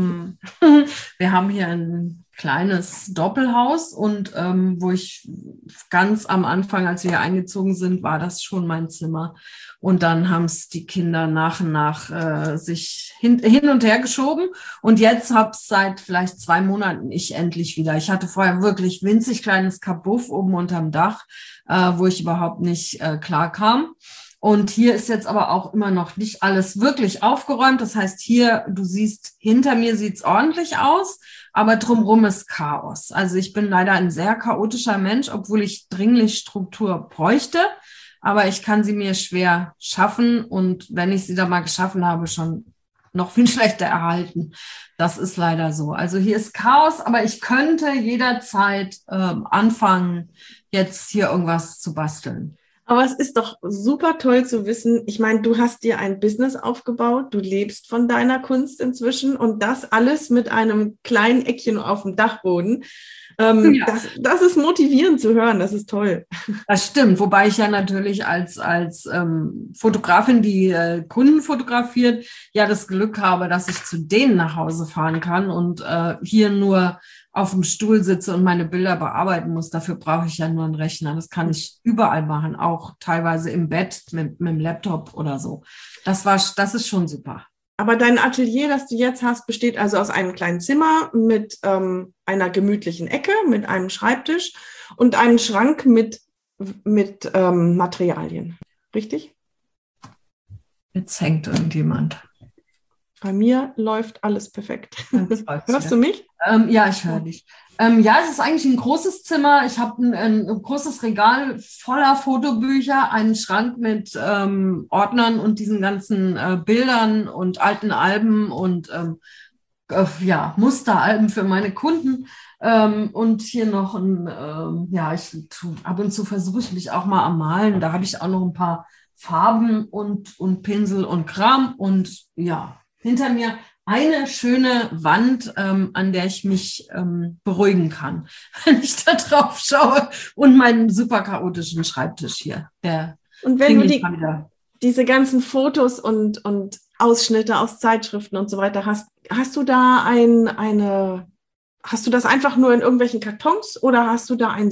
Wir haben hier ein kleines Doppelhaus und wo ich ganz am Anfang, als wir hier eingezogen sind, war das schon mein Zimmer. Und dann haben es die Kinder nach und nach sich hin und her geschoben. Und jetzt habe es seit vielleicht 2 Monaten ich endlich wieder. Ich hatte vorher wirklich winzig kleines Kabuff oben unterm Dach, wo ich überhaupt nicht klar kam. Und hier ist jetzt aber auch immer noch nicht alles wirklich aufgeräumt. Das heißt, hier, du siehst, hinter mir sieht es ordentlich aus, aber drumherum ist Chaos. Also ich bin leider ein sehr chaotischer Mensch, obwohl ich dringlich Struktur bräuchte. Aber ich kann sie mir schwer schaffen. Und wenn ich sie dann mal geschaffen habe, schon noch viel schlechter erhalten. Das ist leider so. Also hier ist Chaos, aber ich könnte jederzeit anfangen, jetzt hier irgendwas zu basteln. Aber es ist doch super toll zu wissen, ich meine, du hast dir ein Business aufgebaut, du lebst von deiner Kunst inzwischen und das alles mit einem kleinen Eckchen auf dem Dachboden. Ja. Das ist motivierend zu hören, das ist toll. Das stimmt, wobei ich ja natürlich als Fotografin, die Kunden fotografiert, ja das Glück habe, dass ich zu denen nach Hause fahren kann und hier nur auf dem Stuhl sitze und meine Bilder bearbeiten muss. Dafür brauche ich ja nur einen Rechner. Das kann ich überall machen, auch teilweise im Bett mit dem Laptop oder so. Das ist schon super. Aber dein Atelier, das du jetzt hast, besteht also aus einem kleinen Zimmer mit einer gemütlichen Ecke, mit einem Schreibtisch und einem Schrank mit Materialien. Richtig? Jetzt hängt irgendjemand. Bei mir läuft alles perfekt. Hörst du mich? Ja, ich höre dich. Ja, es ist eigentlich ein großes Zimmer. Ich habe ein großes Regal voller Fotobücher, einen Schrank mit Ordnern und diesen ganzen Bildern und alten Alben und Musteralben für meine Kunden. Und hier noch ab und zu versuche ich mich auch mal am Malen. Da habe ich auch noch ein paar Farben und Pinsel und Kram. Und ja, hinter mir eine schöne Wand, an der ich mich beruhigen kann, wenn ich da drauf schaue. Und meinen super chaotischen Schreibtisch hier. Und wenn du diese ganzen Fotos und Ausschnitte aus Zeitschriften und so weiter hast du da hast du das einfach nur in irgendwelchen Kartons oder hast du da eine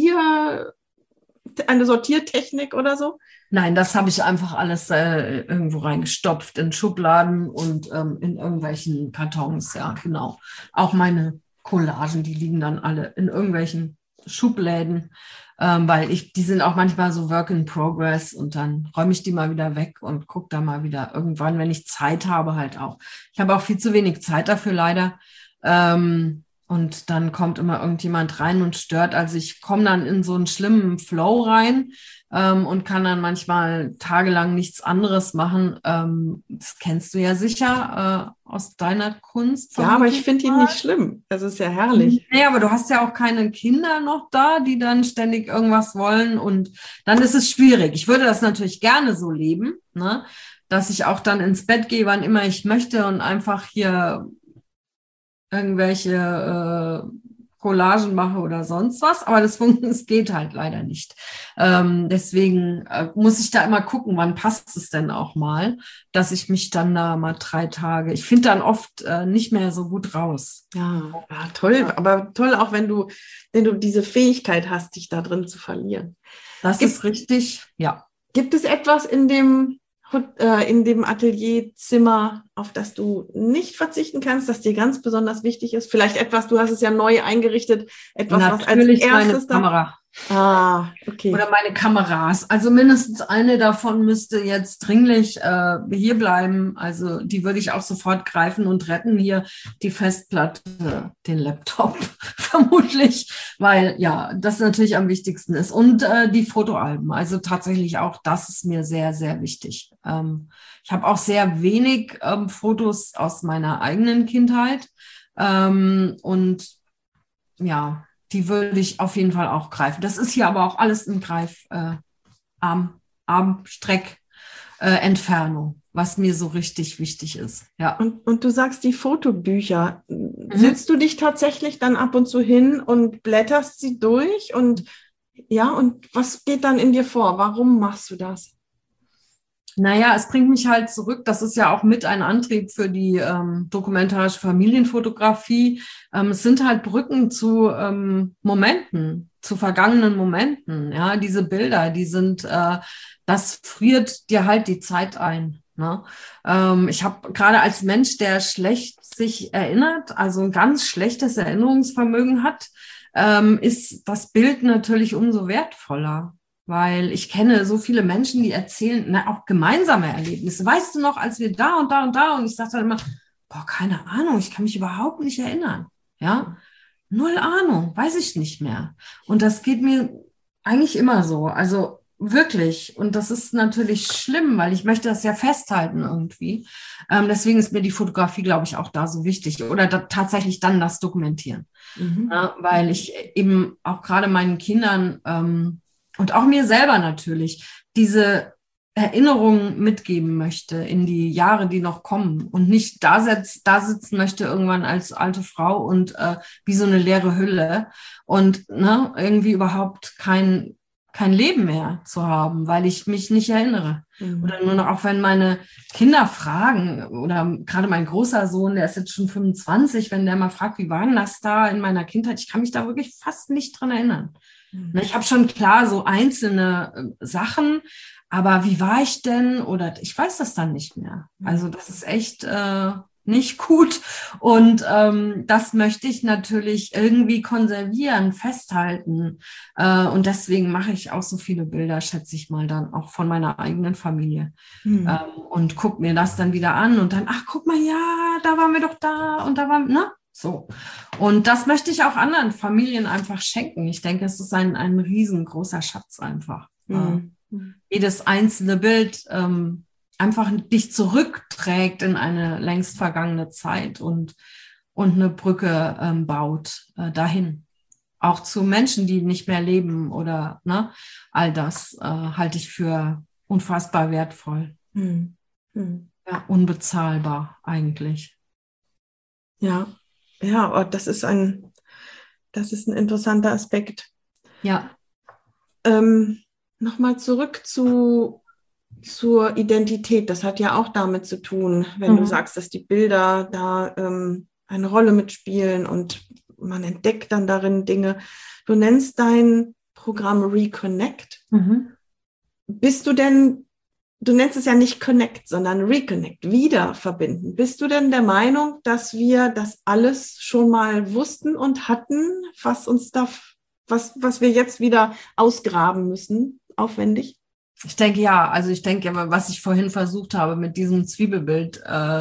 Sortiertechnik oder so? Nein, das habe ich einfach alles irgendwo reingestopft in Schubladen und in irgendwelchen Kartons, ja, genau. Auch meine Collagen, die liegen dann alle in irgendwelchen Schubläden, weil die sind auch manchmal so Work in Progress und dann räume ich die mal wieder weg und gucke da mal wieder irgendwann, wenn ich Zeit habe, halt auch. Ich habe auch viel zu wenig Zeit dafür leider. Und dann kommt immer irgendjemand rein und stört. Also ich komme dann in so einen schlimmen Flow rein und kann dann manchmal tagelang nichts anderes machen. Das kennst du ja sicher aus deiner Kunst. Ja, aber ich finde ihn nicht schlimm. Das ist ja herrlich. Ja, aber du hast ja auch keine Kinder noch da, die dann ständig irgendwas wollen. Und dann ist es schwierig. Ich würde das natürlich gerne so leben, ne? Dass ich auch dann ins Bett gehe, wann immer ich möchte und einfach hier irgendwelche Collagen mache oder sonst was, aber es geht halt leider nicht. Deswegen muss ich da immer gucken, wann passt es denn auch mal, dass ich mich dann da mal 3 Tage, ich finde dann oft nicht mehr so gut raus. Ja, toll, ja. Aber toll auch, wenn du diese Fähigkeit hast, dich da drin zu verlieren. Das ist richtig, ja. Gibt es etwas in dem Atelierzimmer, auf das du nicht verzichten kannst, das dir ganz besonders wichtig ist? Vielleicht etwas, du hast es ja neu eingerichtet, etwas, natürlich was als erstes meine Kamera. Ah, okay. Oder meine Kameras. Also mindestens eine davon müsste jetzt dringlich hier bleiben. Also die würde ich auch sofort greifen und retten. Hier die Festplatte, den Laptop vermutlich, weil ja, das natürlich am wichtigsten ist. Und die Fotoalben. Also tatsächlich auch das ist mir sehr, sehr wichtig. Ich habe auch sehr wenig Fotos aus meiner eigenen Kindheit. Und ja, die würde ich auf jeden Fall auch greifen. Das ist hier aber auch alles in Armstreck Entfernung, was mir so richtig wichtig ist. Ja. Und du sagst die Fotobücher. Sitzt du dich tatsächlich dann ab und zu hin und blätterst sie durch? Und ja, und was geht dann in dir vor? Warum machst du das? Naja, es bringt mich halt zurück. Das ist ja auch mit ein Antrieb für die dokumentarische Familienfotografie. Es sind halt Brücken zu Momenten, zu vergangenen Momenten. Ja, diese Bilder, die sind, das friert dir halt die Zeit ein. Ne? Ich habe gerade als Mensch, der schlecht sich erinnert, also ein ganz schlechtes Erinnerungsvermögen hat, ist das Bild natürlich umso wertvoller. Weil ich kenne so viele Menschen, die erzählen, auch gemeinsame Erlebnisse. Weißt du noch, als wir da und da und da, und ich sage dann immer, boah, keine Ahnung, ich kann mich überhaupt nicht erinnern. Ja, null Ahnung, weiß ich nicht mehr. Und das geht mir eigentlich immer so. Also wirklich. Und das ist natürlich schlimm, weil ich möchte das ja festhalten irgendwie. Deswegen ist mir die Fotografie, glaube ich, auch da so wichtig. Oder tatsächlich dann das Dokumentieren. Ja, weil ich eben auch gerade meinen Kindern und auch mir selber natürlich diese Erinnerungen mitgeben möchte in die Jahre, die noch kommen und nicht da sitzen möchte irgendwann als alte Frau und wie so eine leere Hülle und irgendwie überhaupt kein Leben mehr zu haben, weil ich mich nicht erinnere. Oder nur noch, auch wenn meine Kinder fragen oder gerade mein großer Sohn, der ist jetzt schon 25, wenn der mal fragt, wie war denn das da in meiner Kindheit? Ich kann mich da wirklich fast nicht dran erinnern. Ich habe schon klar so einzelne Sachen, aber wie war ich denn? Oder ich weiß das dann nicht mehr. Also das ist echt nicht gut. Und das möchte ich natürlich irgendwie konservieren, festhalten. Und deswegen mache ich auch so viele Bilder, schätze ich mal, dann auch von meiner eigenen Familie. Und gucke mir das dann wieder an und dann, ach, guck mal, ja, da waren wir doch da und da waren, ne? So. Und das möchte ich auch anderen Familien einfach schenken. Ich denke, es ist ein riesengroßer Schatz einfach. Jedes einzelne Bild einfach dich zurückträgt in eine längst vergangene Zeit und eine Brücke baut dahin. Auch zu Menschen, die nicht mehr leben oder all das halte ich für unfassbar wertvoll. Ja, unbezahlbar eigentlich. Ja. Ja, das ist ein interessanter Aspekt. Ja. Nochmal zurück zur Identität. Das hat ja auch damit zu tun, wenn du sagst, dass die Bilder da eine Rolle mitspielen und man entdeckt dann darin Dinge. Du nennst dein Programm Reconnect. Bist du denn, du nennst es ja nicht Connect, sondern Reconnect, wieder verbinden. Bist du denn der Meinung, dass wir das alles schon mal wussten und hatten, was wir jetzt wieder ausgraben müssen, aufwendig? Ich denke ja, also ich denke, was ich vorhin versucht habe, mit diesem Zwiebelbild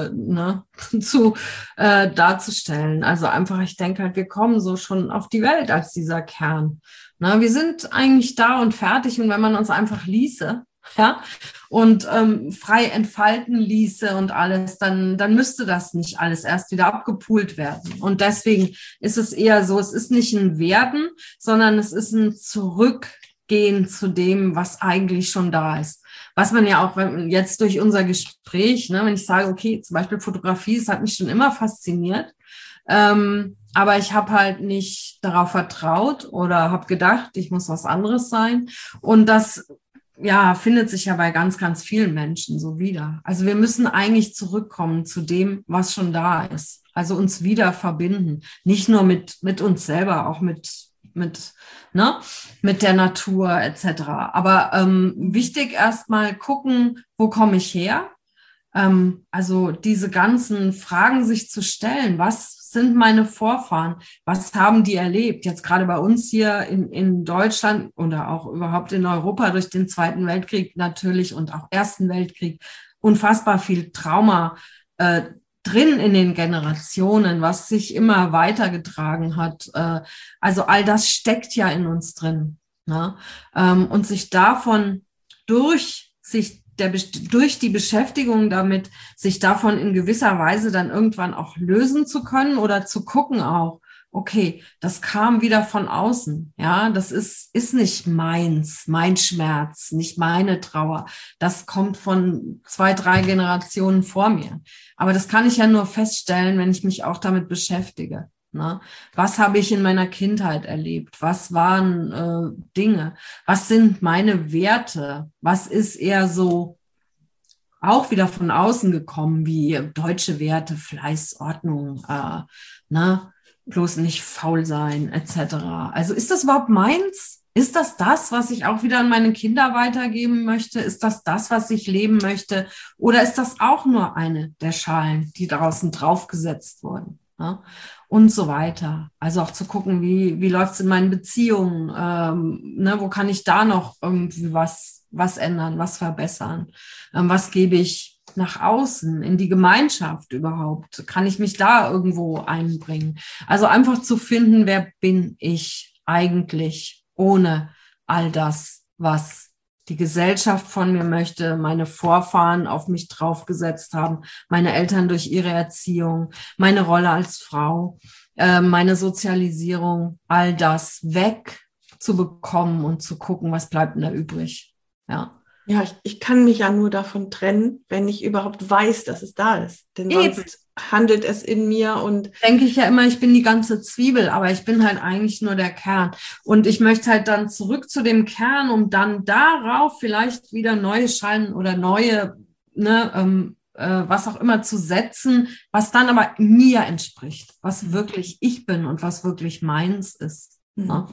darzustellen. Also einfach, ich denke halt, wir kommen so schon auf die Welt als dieser Kern. Wir sind eigentlich da und fertig, und wenn man uns einfach ließe, ja, und frei entfalten ließe und alles, dann müsste das nicht alles erst wieder abgepult werden. Und deswegen ist es eher so, es ist nicht ein Werden, sondern es ist ein Zurückgehen zu dem, was eigentlich schon da ist. Was man ja auch jetzt durch unser Gespräch, wenn ich sage, okay, zum Beispiel Fotografie, es hat mich schon immer fasziniert, aber ich habe halt nicht darauf vertraut oder habe gedacht, ich muss was anderes sein. Und das findet sich ja bei ganz, ganz vielen Menschen so wieder. Also wir müssen eigentlich zurückkommen zu dem, was schon da ist. Also uns wieder verbinden. Nicht nur mit uns selber, auch mit der Natur etc. Aber wichtig erstmal gucken, wo komme ich her? Also diese ganzen Fragen sich zu stellen, was sind meine Vorfahren, was haben die erlebt? Jetzt gerade bei uns hier in Deutschland oder auch überhaupt in Europa durch den Zweiten Weltkrieg natürlich und auch Ersten Weltkrieg, unfassbar viel Trauma drin in den Generationen, was sich immer weitergetragen hat. Also all das steckt ja in uns drin. Ne? Und sich davon durch die Beschäftigung damit, sich davon in gewisser Weise dann irgendwann auch lösen zu können oder zu gucken auch, okay, das kam wieder von außen, ja, das ist nicht meins, mein Schmerz, nicht meine Trauer, das kommt von 2, 3 Generationen vor mir. Aber das kann ich ja nur feststellen, wenn ich mich auch damit beschäftige. Ne? Was habe ich in meiner Kindheit erlebt? Was waren Dinge? Was sind meine Werte? Was ist eher so auch wieder von außen gekommen, wie deutsche Werte, Fleiß, Ordnung, ne? Bloß nicht faul sein, etc. Also ist das überhaupt meins? Ist das, was ich auch wieder an meine Kinder weitergeben möchte? Ist das, was ich leben möchte? Oder ist das auch nur eine der Schalen, die draußen draufgesetzt wurden? Ne? Und so weiter. Also auch zu gucken, wie läuft es in meinen Beziehungen? Ne, wo kann ich da noch irgendwie was ändern, was verbessern? Was gebe ich nach außen, in die Gemeinschaft überhaupt? Kann ich mich da irgendwo einbringen? Also einfach zu finden, wer bin ich eigentlich ohne all das, was die Gesellschaft von mir möchte, meine Vorfahren auf mich draufgesetzt haben, meine Eltern durch ihre Erziehung, meine Rolle als Frau, meine Sozialisierung, all das wegzubekommen und zu gucken, was bleibt denn da übrig. Ja. Ja, ich kann mich ja nur davon trennen, wenn ich überhaupt weiß, dass es da ist. Denn sonst handelt es in mir und denke ich ja immer, ich bin die ganze Zwiebel, aber ich bin halt eigentlich nur der Kern. Und ich möchte halt dann zurück zu dem Kern, um dann darauf vielleicht wieder neue Schalen oder neue, ne, was auch immer zu setzen, was dann aber mir entspricht, was wirklich ich bin und was wirklich meins ist. Ne?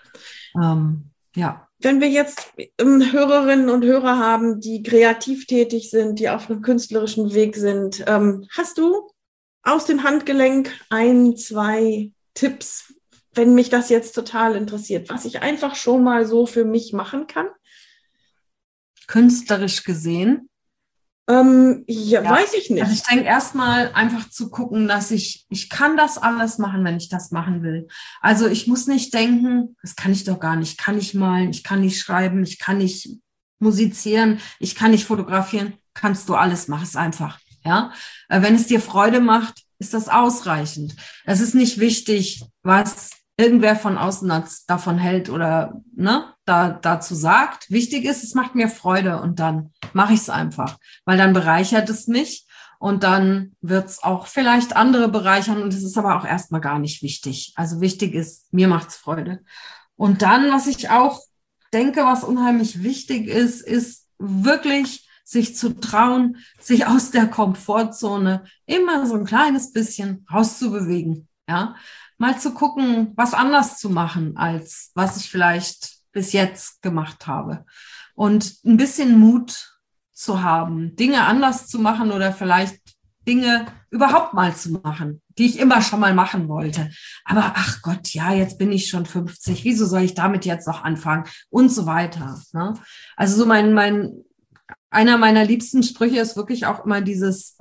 Ja. Wenn wir jetzt Hörerinnen und Hörer haben, die kreativ tätig sind, die auf einem künstlerischen Weg sind, hast du aus dem Handgelenk 1, 2 Tipps, wenn mich das jetzt total interessiert, was ich einfach schon mal so für mich machen kann? Künstlerisch gesehen? Ja, weiß ich nicht. Also ich denke erstmal einfach zu gucken, dass ich kann das alles machen, wenn ich das machen will. Also ich muss nicht denken, das kann ich doch gar nicht, ich kann nicht malen, ich kann nicht schreiben, ich kann nicht musizieren, ich kann nicht fotografieren, kannst du alles, mach es einfach. Ja, wenn es dir Freude macht, ist das ausreichend. Es ist nicht wichtig, was irgendwer von außen davon hält oder ne, dazu sagt. Wichtig ist, es macht mir Freude und dann mache ich es einfach, weil dann bereichert es mich und dann wird es auch vielleicht andere bereichern und es ist aber auch erstmal gar nicht wichtig. Also wichtig ist, mir macht es Freude. Und dann, was ich auch denke, was unheimlich wichtig ist wirklich sich zu trauen, sich aus der Komfortzone immer so ein kleines bisschen rauszubewegen, ja, mal zu gucken, was anders zu machen, als was ich vielleicht bis jetzt gemacht habe. Und ein bisschen Mut zu haben, Dinge anders zu machen oder vielleicht Dinge überhaupt mal zu machen, die ich immer schon mal machen wollte. Aber ach Gott, ja, jetzt bin ich schon 50, wieso soll ich damit jetzt noch anfangen? Und so weiter. Ne? Also so einer meiner liebsten Sprüche ist wirklich auch immer dieses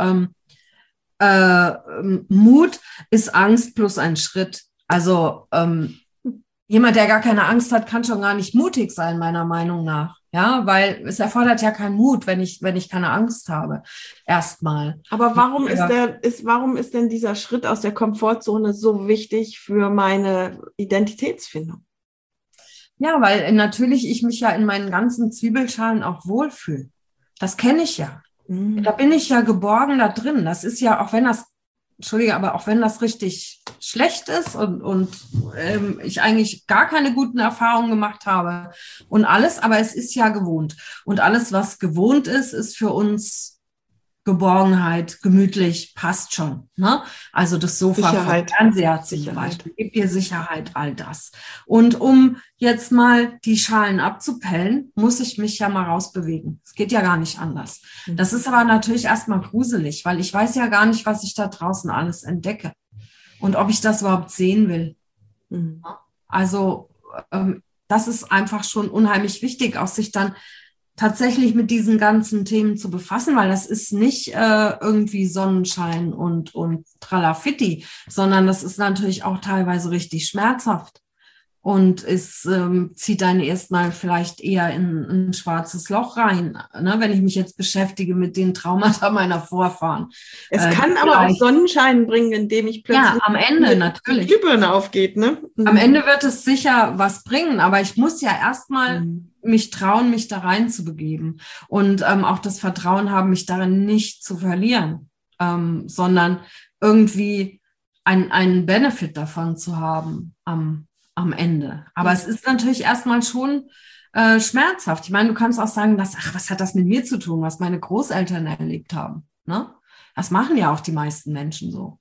Mut ist Angst plus ein Schritt. Also jemand, der gar keine Angst hat, kann schon gar nicht mutig sein, meiner Meinung nach. Ja, weil es erfordert ja keinen Mut, wenn ich keine Angst habe. Erstmal. Aber warum ist denn dieser Schritt aus der Komfortzone so wichtig für meine Identitätsfindung? Ja, weil natürlich ich mich ja in meinen ganzen Zwiebelschalen auch wohlfühle. Das kenne ich ja. Da bin ich ja geborgen da drin. Das ist ja, auch wenn das richtig schlecht ist und ich eigentlich gar keine guten Erfahrungen gemacht habe und alles, aber es ist ja gewohnt. Und alles, was gewohnt ist, ist für uns Geborgenheit, gemütlich, passt schon. Ne? Also das Sofa vom Fernseher zum Beispiel, gibt dir Sicherheit, all das. Und um jetzt mal die Schalen abzupellen, muss ich mich ja mal rausbewegen. Es geht ja gar nicht anders. Das ist aber natürlich erstmal gruselig, weil ich weiß ja gar nicht, was ich da draußen alles entdecke und ob ich das überhaupt sehen will. Also das ist einfach schon unheimlich wichtig, auch sich dann tatsächlich mit diesen ganzen Themen zu befassen, weil das ist nicht irgendwie Sonnenschein und Tralafitti, sondern das ist natürlich auch teilweise richtig schmerzhaft. Und es zieht dann erstmal vielleicht eher in ein schwarzes Loch rein, ne, wenn ich mich jetzt beschäftige mit den Traumata meiner Vorfahren. Es kann aber auch Sonnenschein bringen, indem ich plötzlich am Ende natürlich die Glühbirne aufgeht. Ne? Am Ende wird es sicher was bringen, aber ich muss ja erstmal mich trauen, mich da rein zu begeben und auch das Vertrauen haben, mich darin nicht zu verlieren, sondern irgendwie einen Benefit davon zu haben am Ende. Aber es ist natürlich erstmal schon schmerzhaft. Ich meine, du kannst auch sagen, was hat das mit mir zu tun, was meine Großeltern erlebt haben. Ne? Das machen ja auch die meisten Menschen so.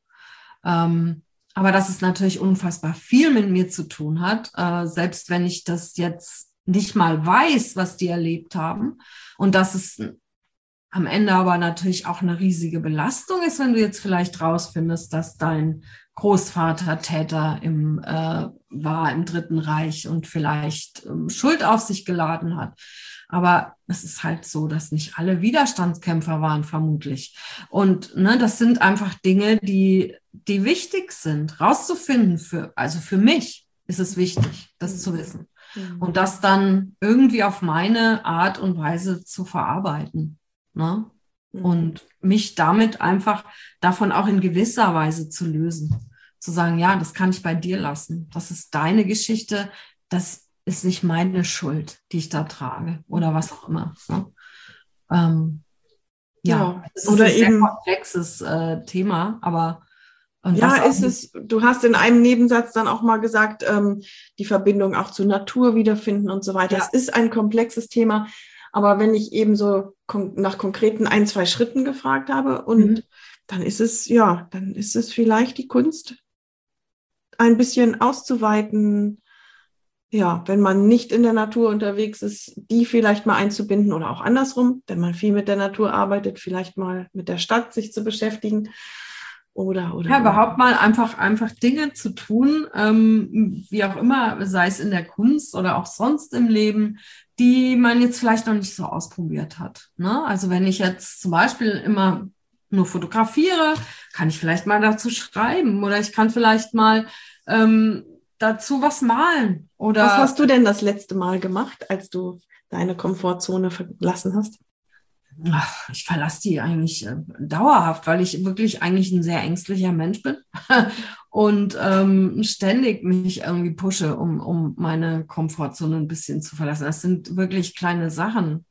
Aber dass es natürlich unfassbar viel mit mir zu tun hat, selbst wenn ich das jetzt nicht mal weiß, was die erlebt haben. Und dass es am Ende aber natürlich auch eine riesige Belastung ist, wenn du jetzt vielleicht rausfindest, dass dein Großvater Täter war im Dritten Reich und vielleicht Schuld auf sich geladen hat. Aber es ist halt so, dass nicht alle Widerstandskämpfer waren, vermutlich. Und ne, das sind einfach Dinge, die wichtig sind, rauszufinden. Also für mich ist es wichtig, das zu wissen. Und das dann irgendwie auf meine Art und Weise zu verarbeiten. Ne? Und mich damit einfach davon auch in gewisser Weise zu lösen. Zu sagen, ja, das kann ich bei dir lassen. Das ist deine Geschichte. Das ist nicht meine Schuld, die ich da trage oder was auch immer. Ne? Es ist oder ein eben sehr komplexes Thema, aber ist es, du hast in einem Nebensatz dann auch mal gesagt, die Verbindung auch zur Natur wiederfinden und so weiter. Es ist ein komplexes Thema, aber wenn ich eben so nach konkreten 1, 2 Schritten gefragt habe und dann ist es vielleicht die Kunst, ein bisschen auszuweiten, ja, wenn man nicht in der Natur unterwegs ist, die vielleicht mal einzubinden oder auch andersrum, wenn man viel mit der Natur arbeitet, vielleicht mal mit der Stadt sich zu beschäftigen oder überhaupt mal einfach Dinge zu tun, wie auch immer, sei es in der Kunst oder auch sonst im Leben, die man jetzt vielleicht noch nicht so ausprobiert hat. Ne? Also wenn ich jetzt zum Beispiel immer nur fotografiere, kann ich vielleicht mal dazu schreiben oder ich kann vielleicht mal dazu was malen. Oder was hast du denn das letzte Mal gemacht, als du deine Komfortzone verlassen hast? Ich verlasse die eigentlich dauerhaft, weil ich wirklich eigentlich ein sehr ängstlicher Mensch bin und ständig mich irgendwie pushe, um meine Komfortzone ein bisschen zu verlassen. Das sind wirklich kleine Sachen,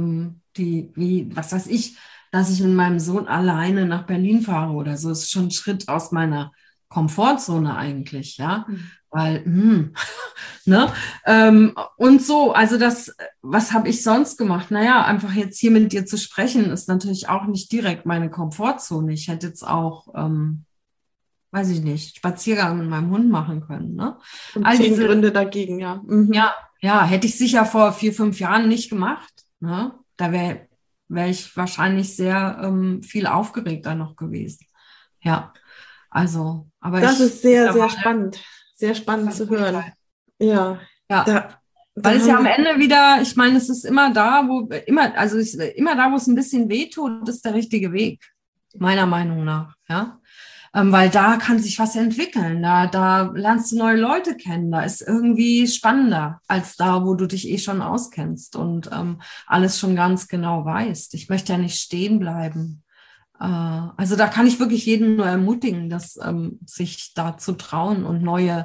was weiß ich, dass ich mit meinem Sohn alleine nach Berlin fahre oder so. Das ist schon ein Schritt aus meiner Komfortzone eigentlich, ja. Weil, ne? Und so, also was habe ich sonst gemacht? Naja, einfach jetzt hier mit dir zu sprechen, ist natürlich auch nicht direkt meine Komfortzone. Ich hätte jetzt auch, weiß ich nicht, Spaziergang mit meinem Hund machen können, ne? Und 10 Gründe dagegen, ja. Ja, hätte ich sicher vor 4, 5 Jahren nicht gemacht, ne? Da wäre ich wahrscheinlich sehr viel aufgeregter noch gewesen. Ja, also, aber das ist sehr, sehr spannend. Sehr spannend zu hören. Ja. Weil es ja am Ende wieder, ich meine, es ist immer da, wo es ein bisschen wehtut, ist der richtige Weg, meiner Meinung nach, ja. Weil da kann sich was entwickeln, da lernst du neue Leute kennen, da ist irgendwie spannender als da, wo du dich eh schon auskennst und alles schon ganz genau weißt. Ich möchte ja nicht stehen bleiben. Also da kann ich wirklich jeden nur ermutigen, sich da zu trauen und neue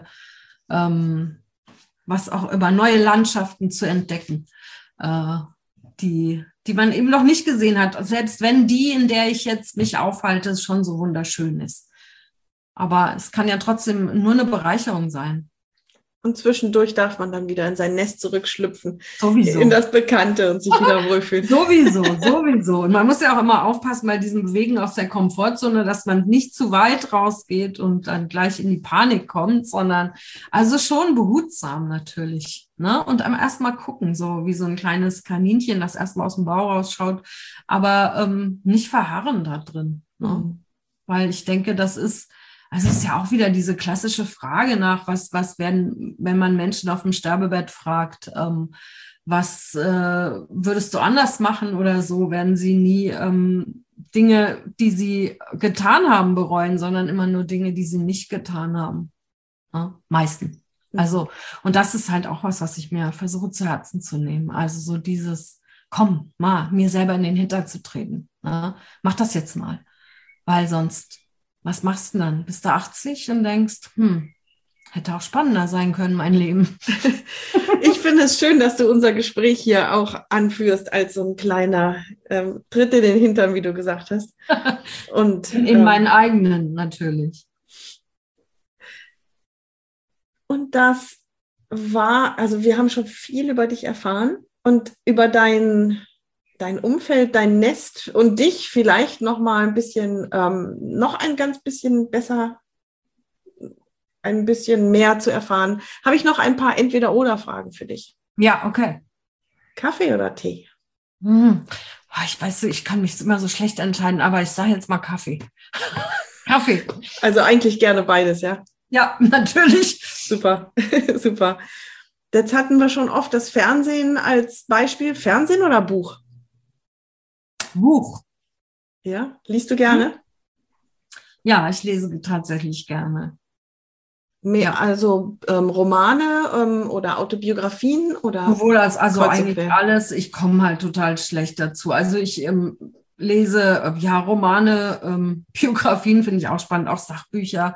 Landschaften zu entdecken, die man eben noch nicht gesehen hat, selbst wenn die, in der ich jetzt mich aufhalte, schon so wunderschön ist. Aber es kann ja trotzdem nur eine Bereicherung sein. Und zwischendurch darf man dann wieder in sein Nest zurückschlüpfen, Sowieso. in das Bekannte und sich wieder wohlfühlen. Sowieso. Und man muss ja auch immer aufpassen bei diesem Bewegen aus der Komfortzone, dass man nicht zu weit rausgeht und dann gleich in die Panik kommt, sondern also schon behutsam natürlich. Ne? Und erstmal gucken, so wie so ein kleines Kaninchen, das erstmal aus dem Bauch rausschaut, aber nicht verharren da drin. Ne? Mhm. Weil ich denke, also es ist ja auch wieder diese klassische Frage nach, was werden, wenn man Menschen auf dem Sterbebett fragt, was würdest du anders machen oder so, werden sie nie Dinge, die sie getan haben, bereuen, sondern immer nur Dinge, die sie nicht getan haben. Ja, meistens. Also, und das ist halt auch was ich mir versuche zu Herzen zu nehmen. Also so dieses, komm, mal, mir selber in den Hintern zu treten. Ja, mach das jetzt mal. Weil sonst, was machst du dann? Bist du 80 und denkst, hätte auch spannender sein können, mein Leben. Ich finde es schön, dass du unser Gespräch hier auch anführst als so ein kleiner Tritt in den Hintern, wie du gesagt hast. Und in meinen eigenen natürlich. Und das war, also wir haben schon viel über dich erfahren und über dein Umfeld, dein Nest und dich vielleicht noch mal ein bisschen, noch ein ganz bisschen besser, ein bisschen mehr zu erfahren. Habe ich noch ein paar Entweder-oder-Fragen für dich? Ja, okay. Kaffee oder Tee? Ich weiß, ich kann mich immer so schlecht entscheiden, aber ich sage jetzt mal Kaffee. Kaffee. Also eigentlich gerne beides, ja? Ja, natürlich. Super, super. Jetzt hatten wir schon oft das Fernsehen als Beispiel. Fernsehen oder Buch? Buch. Ja, liest du gerne? Ja, ich lese tatsächlich gerne. Mehr, ja. Also Romane oder Autobiografien oder? Sowohl als also eigentlich alles. Ich komme halt total schlecht dazu. Also ich lese ja Romane, Biografien finde ich auch spannend, auch Sachbücher,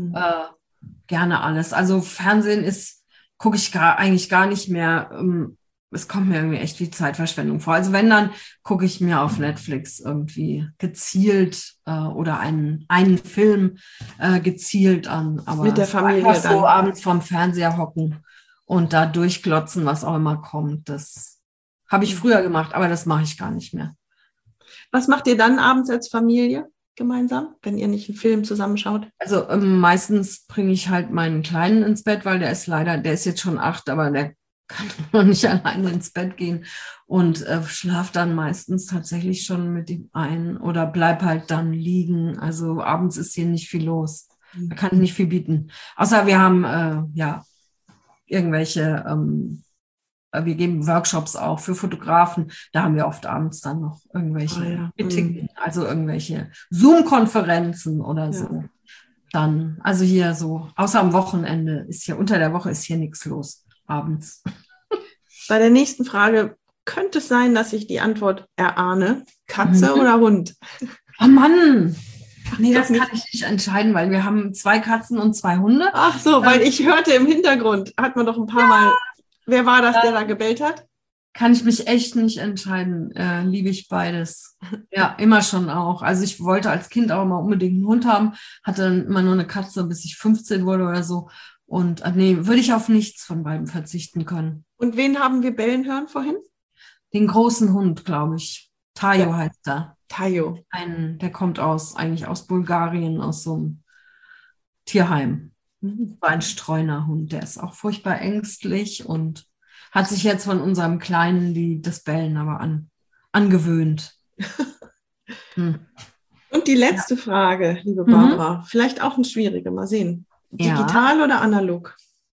gerne alles. Also Fernsehen gucke ich eigentlich gar nicht mehr. Es kommt mir irgendwie echt wie Zeitverschwendung vor. Also wenn, dann gucke ich mir auf Netflix irgendwie gezielt oder einen Film gezielt an. Aber mit der Familie einfach so abends vorm Fernseher hocken und da durchglotzen, was auch immer kommt. Das habe ich früher gemacht, aber das mache ich gar nicht mehr. Was macht ihr dann abends als Familie gemeinsam, wenn ihr nicht einen Film zusammenschaut? Also meistens bringe ich halt meinen Kleinen ins Bett, weil der ist jetzt schon 8, aber der kann noch nicht alleine ins Bett gehen und schlaf dann meistens tatsächlich schon mit ihm ein oder bleib halt dann liegen. Also abends ist hier nicht viel los. Da kann ich nicht viel bieten. Außer wir haben irgendwelche, wir geben Workshops auch für Fotografen. Da haben wir oft abends dann noch irgendwelche Meetings, also irgendwelche Zoom-Konferenzen oder so. Dann, also hier so, außer am Wochenende unter der Woche ist hier nichts los. Abends. Bei der nächsten Frage könnte es sein, dass ich die Antwort erahne. Katze oder Hund? Oh Mann! Nee, das kann ich nicht entscheiden, weil wir haben 2 Katzen und 2 Hunde. Ach so, weil ich hörte im Hintergrund, hat man doch ein paar Mal, wer war das, der da gebellt hat? Kann ich mich echt nicht entscheiden. Liebe ich beides. Ja, immer schon auch. Also ich wollte als Kind auch immer unbedingt einen Hund haben, hatte dann immer nur eine Katze, bis ich 15 wurde oder so. Und würde ich auf nichts von beiden verzichten können. Und wen haben wir bellen hören vorhin? Den großen Hund, glaube ich. Tayo heißt er. Tayo. Der kommt eigentlich aus Bulgarien, aus so einem Tierheim. War ein Streunerhund, der ist auch furchtbar ängstlich und hat sich jetzt von unserem Kleinen das Bellen aber angewöhnt. Und die letzte Frage, liebe Barbara, vielleicht auch eine schwierige, mal sehen. Digital oder analog?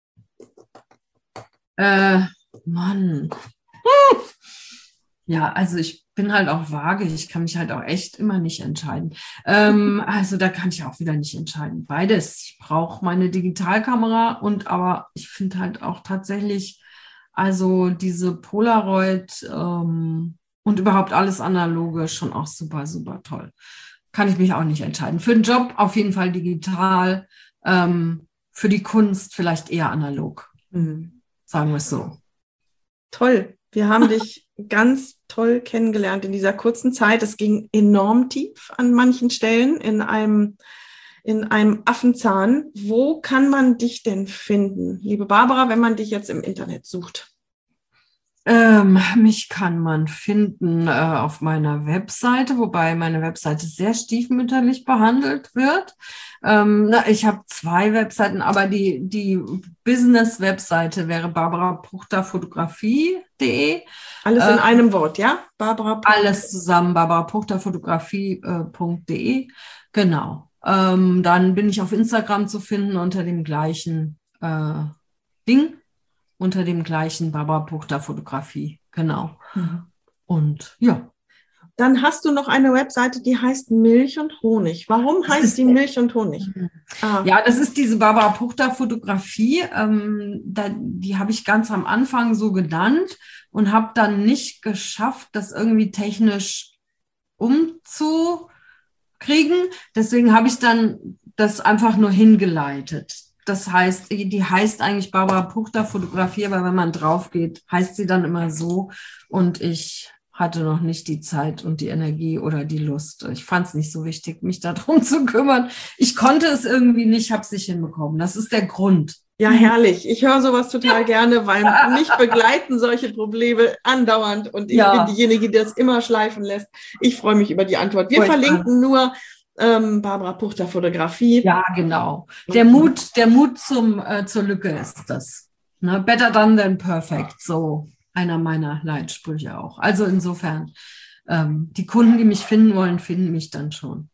Mann. Ja, also ich bin halt auch vage. Ich kann mich halt auch echt immer nicht entscheiden. Also da kann ich auch wieder nicht entscheiden. Beides. Ich brauche meine Digitalkamera aber ich finde halt auch tatsächlich, also diese Polaroid und überhaupt alles Analoge schon auch super, super toll. Kann ich mich auch nicht entscheiden. Für den Job auf jeden Fall digital. Für die Kunst vielleicht eher analog. Sagen wir es so. Toll. Wir haben dich ganz toll kennengelernt in dieser kurzen Zeit. Es ging enorm tief an manchen Stellen in in einem Affenzahn. Wo kann man dich denn finden, liebe Barbara, wenn man dich jetzt im Internet sucht? Mich kann man finden auf meiner Webseite, wobei meine Webseite sehr stiefmütterlich behandelt wird. Ich habe 2 Webseiten, aber die Business-Webseite wäre barbarapuchterfotografie.de. Alles in einem Wort, ja? Barbara Puchter. Alles zusammen, barbarapuchterfotografie.de. Genau. Dann bin ich auf Instagram zu finden unter dem gleichen Ding. Unter dem gleichen Barbara Puchter Fotografie, genau. Und ja. Dann hast du noch eine Webseite, die heißt Milch und Honig. Warum heißt die Milch und Honig? Ja, das ist diese Barbara Puchter Fotografie. Die habe ich ganz am Anfang so genannt und habe dann nicht geschafft, das irgendwie technisch umzukriegen. Deswegen habe ich dann das einfach nur hingeleitet. Das heißt, die heißt eigentlich Barbara Puchter Fotografie, aber wenn man drauf geht, heißt sie dann immer so. Und ich hatte noch nicht die Zeit und die Energie oder die Lust. Ich fand es nicht so wichtig, mich darum zu kümmern. Ich konnte es irgendwie nicht, habe es nicht hinbekommen. Das ist der Grund. Ja, herrlich. Ich höre sowas total gerne, weil mich begleiten solche Probleme andauernd und ich bin diejenige, die das immer schleifen lässt. Ich freue mich über die Antwort. Wir verlinken nur Barbara Puchter Fotografie. Ja, genau. Der Mut zur Lücke ist das. Ne? Better done than perfect. So einer meiner Leitsprüche auch. Also insofern, die Kunden, die mich finden wollen, finden mich dann schon.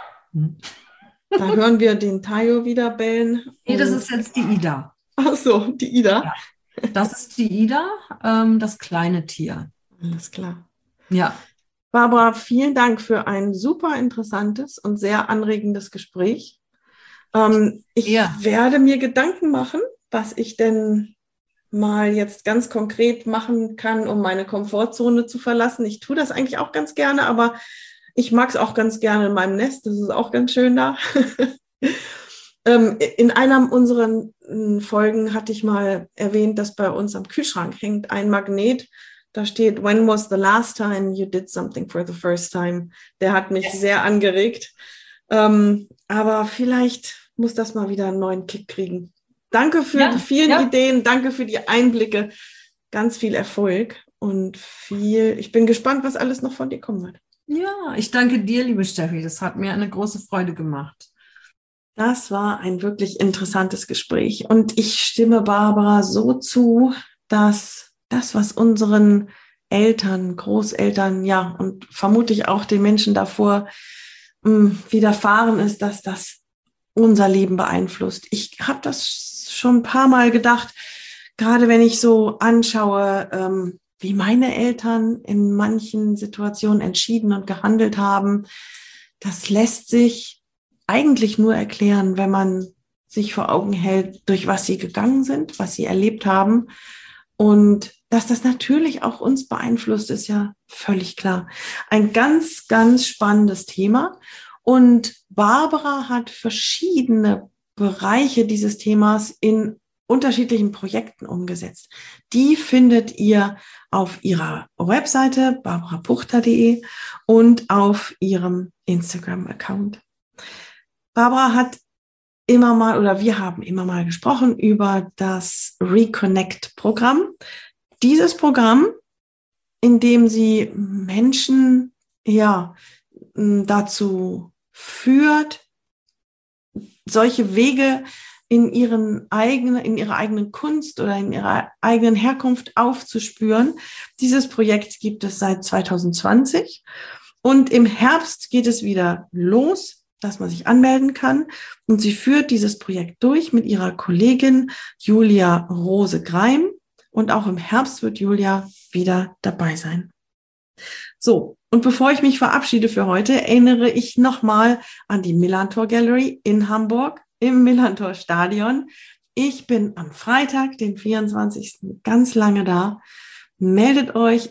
Da hören wir den Tayo wieder bellen. Nee, das ist jetzt die Ida. Ach so, die Ida. Ja. Das ist die Ida, das kleine Tier. Alles klar. Ja. Barbara, vielen Dank für ein super interessantes und sehr anregendes Gespräch. Ich werde mir Gedanken machen, was ich denn mal jetzt ganz konkret machen kann, um meine Komfortzone zu verlassen. Ich tue das eigentlich auch ganz gerne, aber ich mag es auch ganz gerne in meinem Nest. Das ist auch ganz schön da. In einer unserer Folgen hatte ich mal erwähnt, dass bei uns am Kühlschrank hängt ein Magnet. Da steht, when was the last time you did something for the first time? Der hat mich sehr angeregt. Aber vielleicht muss das mal wieder einen neuen Kick kriegen. Danke für die vielen Ideen. Danke für die Einblicke. Ganz viel Erfolg und ich bin gespannt, was alles noch von dir kommen wird. Ja, ich danke dir, liebe Steffi. Das hat mir eine große Freude gemacht. Das war ein wirklich interessantes Gespräch. Und ich stimme Barbara so zu, dass das, was unseren Eltern, Großeltern, ja, und vermutlich auch den Menschen davor widerfahren ist, dass das unser Leben beeinflusst. Ich habe das schon ein paar Mal gedacht, gerade wenn ich so anschaue, wie meine Eltern in manchen Situationen entschieden und gehandelt haben. Das lässt sich eigentlich nur erklären, wenn man sich vor Augen hält, durch was sie gegangen sind, was sie erlebt haben. Und dass das natürlich auch uns beeinflusst, ist ja völlig klar. Ein ganz, ganz spannendes Thema. Und Barbara hat verschiedene Bereiche dieses Themas in unterschiedlichen Projekten umgesetzt. Die findet ihr auf ihrer Webseite barbarapuchter.de und auf ihrem Instagram-Account. Barbara hat wir haben immer mal gesprochen über das Reconnect-Programm. Dieses Programm, in dem sie Menschen dazu führt, solche Wege in ihrer eigenen Kunst oder in ihrer eigenen Herkunft aufzuspüren. Dieses Projekt gibt es seit 2020 und im Herbst geht es wieder los, dass man sich anmelden kann. Und sie führt dieses Projekt durch mit ihrer Kollegin Julia Rose-Greim. Und auch im Herbst wird Julia wieder dabei sein. So, und bevor ich mich verabschiede für heute, erinnere ich nochmal an die Millantor Gallery in Hamburg im Millantor Stadion. Ich bin am Freitag, den 24. ganz lange da. Meldet euch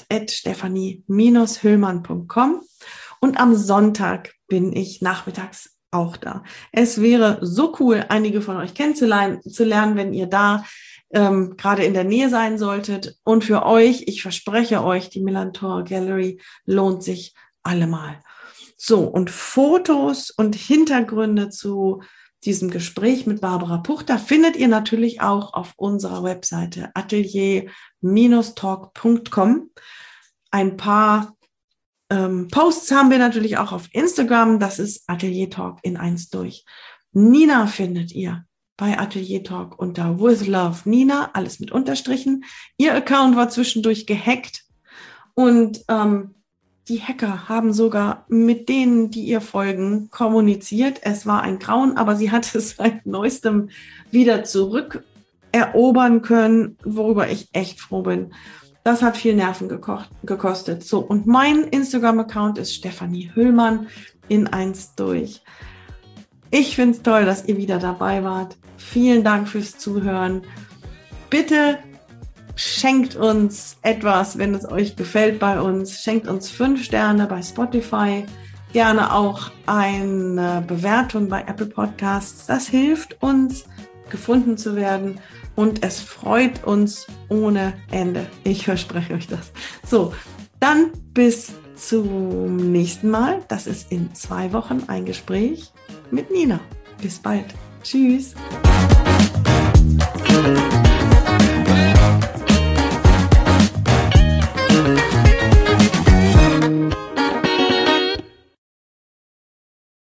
@stephanie-hüllmann.com und am Sonntag bin ich nachmittags auch da. Es wäre so cool, einige von euch kennenzulernen, wenn ihr da gerade in der Nähe sein solltet. Und für euch, ich verspreche euch, die Millantor Gallery lohnt sich allemal. So, und Fotos und Hintergründe zu diesem Gespräch mit Barbara Puchter findet ihr natürlich auch auf unserer Webseite atelier-talk.com. Ein paar Posts haben wir natürlich auch auf Instagram. Das ist Atelier Talk in 1 durch. Nina findet ihr bei Atelier Talk unter With Love Nina, alles mit Unterstrichen. Ihr Account war zwischendurch gehackt und die Hacker haben sogar mit denen, die ihr folgen, kommuniziert. Es war ein Grauen, aber sie hat es seit neuestem wieder zurückerobern können, worüber ich echt froh bin. Das hat viel Nerven gekostet. So, und mein Instagram-Account ist Stefanie Hüllmann in 1 durch. Ich finde es toll, dass ihr wieder dabei wart. Vielen Dank fürs Zuhören. Bitte schenkt uns etwas, wenn es euch gefällt bei uns. Schenkt uns 5 Sterne bei Spotify. Gerne auch eine Bewertung bei Apple Podcasts. Das hilft uns, gefunden zu werden. Und es freut uns ohne Ende. Ich verspreche euch das. So, dann bis zum nächsten Mal. Das ist in 2 Wochen ein Gespräch mit Nina. Bis bald. Tschüss.